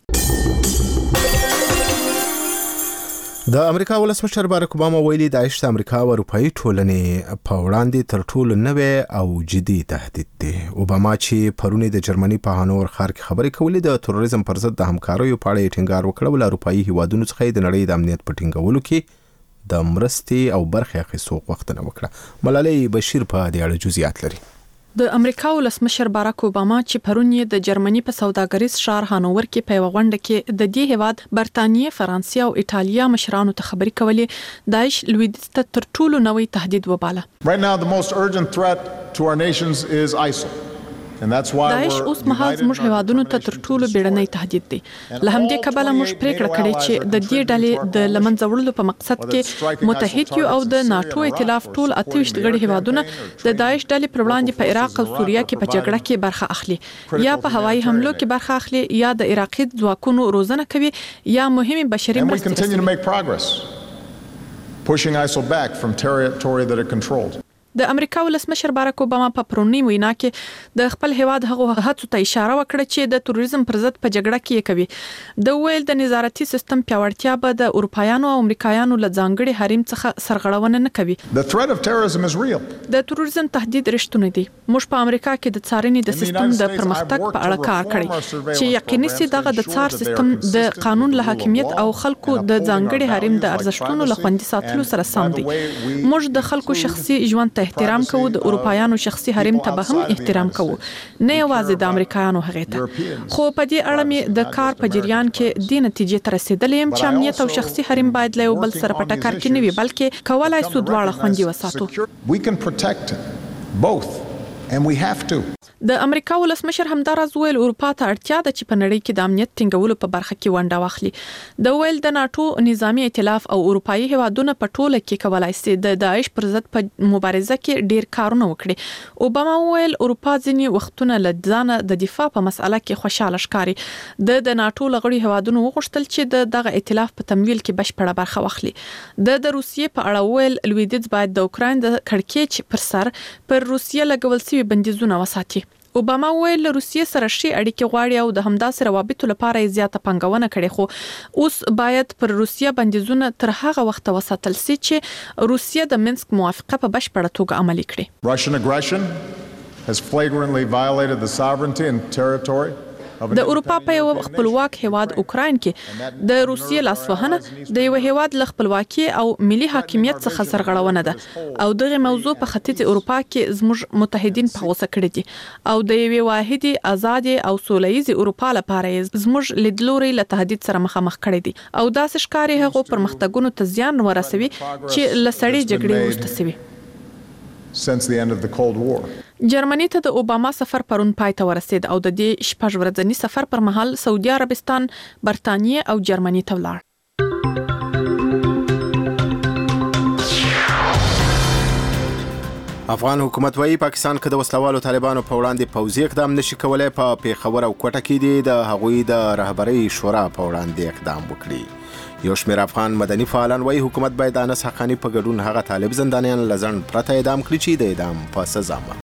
د امریکا ولسمشر باراک اوباما ویلي د عیش امریکا او اروپאי ټولنې په وړاندې تر ټولو نوې او جدي تهدید دی. اوباما چې پرونی د جرمني په هانوور ښار کې خبرې کولې د تروریزم پر ضد د همکاریو په اړه ټینګار وکړ ول اروپאי هیوادونو څخه د نړۍ د امنیت په ټینګولو کې د مرستې او برخې اخیستو غوښتنه وکړه. ملالۍ بشیر په دې اړه جزئیات لري. د امریکا ولسمشر باراک اوباما چې پرون یې د جرمني په سوداګریز شهر هانوور کې په یو غونډه کې د دې هیواد برتانیې، فرانسې او ایټالیا مشرانو ته خبرې کولې داعش لویدیځ ته تر ټولو نوې تهدید وباله. Right now the most urgent threat to our nations is ISIL. داعش اوس مهال زموږ هیوادونو ته تر ټولو بیړنی تهدید دی. له همدې کبله موږ پریکړه کړې چې د دې ډلې د لمنځه وړلو په مقصد کې متحد یو او د ناتو ائتلاف ټول اته ویشت غړي هیوادونه د داعش ډلې پر وړاندې په عراق او سوریه کې په جګړه کې برخه اخلي، یا په هوایي حملو کې برخه اخلي، یا د عراقي ځواکونو روزنه کوي، یا مهمه بشري مرستې pushing ISIL back from territory that it controlled. د امریکا ولسمشر باراک اوباما په پرونی وینا کې د خپل هیواد هغه هڅو ته اشاره وکړه چې د تروریزم پر ضد په جګړه کې کوي. د ویل د نظارتي سیستم پیاوړتیا به د اروپایانو او امریکایانو له ځانګړي حریم څخه سرغړونه نه کوي. The threat of terrorism is real. د تروریزم تهدید رښتونی دی. موږ په امریکا کې د څارنې د سیستم د پرمختګ په اړه کار کړی چې یقیني سي دغه د څار سیستم د قانون له حاکمیت او خلکو د ځانګړي حریم د ارزښتونو له خوندي ساتلو سره سم دي. موږ د خلکو شخصي ژوند احترام کوو، د اروپایانو شخصي حریم ته به هم احترام کوو، نه یوازې د امریکایانو هغه ته. خو په دې اړه مې د کار په جریان کې د نتیجې ته رسیدلې یم چې امنیت او شخصي حریم باید له یو بل سره په ټکر کې نه وي، بلکې کولای سو دواړه خوندي وساتو. We can protect both and we have to. د امریکا ولسمشر همدارز ویل اروپا ته اړتیا ده چې په نړۍ کې د امنیت ټینګولو په برخه کې ونډه واخلي. د ویل د ناتو نظامی ائتلاف او اروپאי هیوادونه په ټوله کې کولای شي د داعش پر ضد په مبارزه کې ډیر کارونه وکړي. اوباما ویل اروپا ځینې وختونه له ځانه د دفاع په مسأله کې خوشاله ښکاري. د د ناتو لغړي هیوادونو وغوښتل چې د دغه ائتلاف په تمویل کې بشپړه برخه واخلي. د د روسیې په اړه ویل لویدیځ باید د اوکراین د کړکېچ پر سر پر روسیې لګول شوی بندیزونه وساتي. اوباما ویل روسیې سره شي اړیکې غواړي او د همداسې روابطو لپاره زیاته پنګونه کړې خو اوس باید پر روسیه بندیزونه تر هغه وخت وساتل شي چې روسیه د منسک موافقه په بشپړه توګه عملي کړي. Russian aggression has flagrantly violated the sovereignty and territory د اروپا په یو خپلواک هیواد اوکراین کې د روسیې لاسوهنه د یو هیواد ل خپلواکي او ملي حاکمیت څخه سرغړونه ده او دغه موضوع په ختیځ اروپا کې زموږ متحدین په غوسه کړي دي او د یوې واحدې آزاد او سولهییزې اروپا لپاره زموږ لیدلوري له تهدید سره مخامخ کړي دي او داسې ښکاري هغه پرمختګونو ته زیان ورسوي چې له سړې جګړې وروسته سوي. Since the end of the Cold War. جرمني ته د اوباما سفر پرون پای ته ورسید او د دې شپږ ورځنی سفر پر مهال سعودي عربستان، برتانیې او جرمني ته ولاړ. افغان حکومت وايي پاکستان کې د وسلوالو طالبانو په وړاندې پوځي اقدام نشي کولای، په پیښور او کوټه کې دي د هغوی د رهبرۍ شورا په وړاندې اقدام وکړي. یو شمېر افغان مدني فعالان وايي حکومت باید انس حقانی په ګډون هغه طالب زندانیان لزند پرته اعدام کړي چې د اعدام په سزا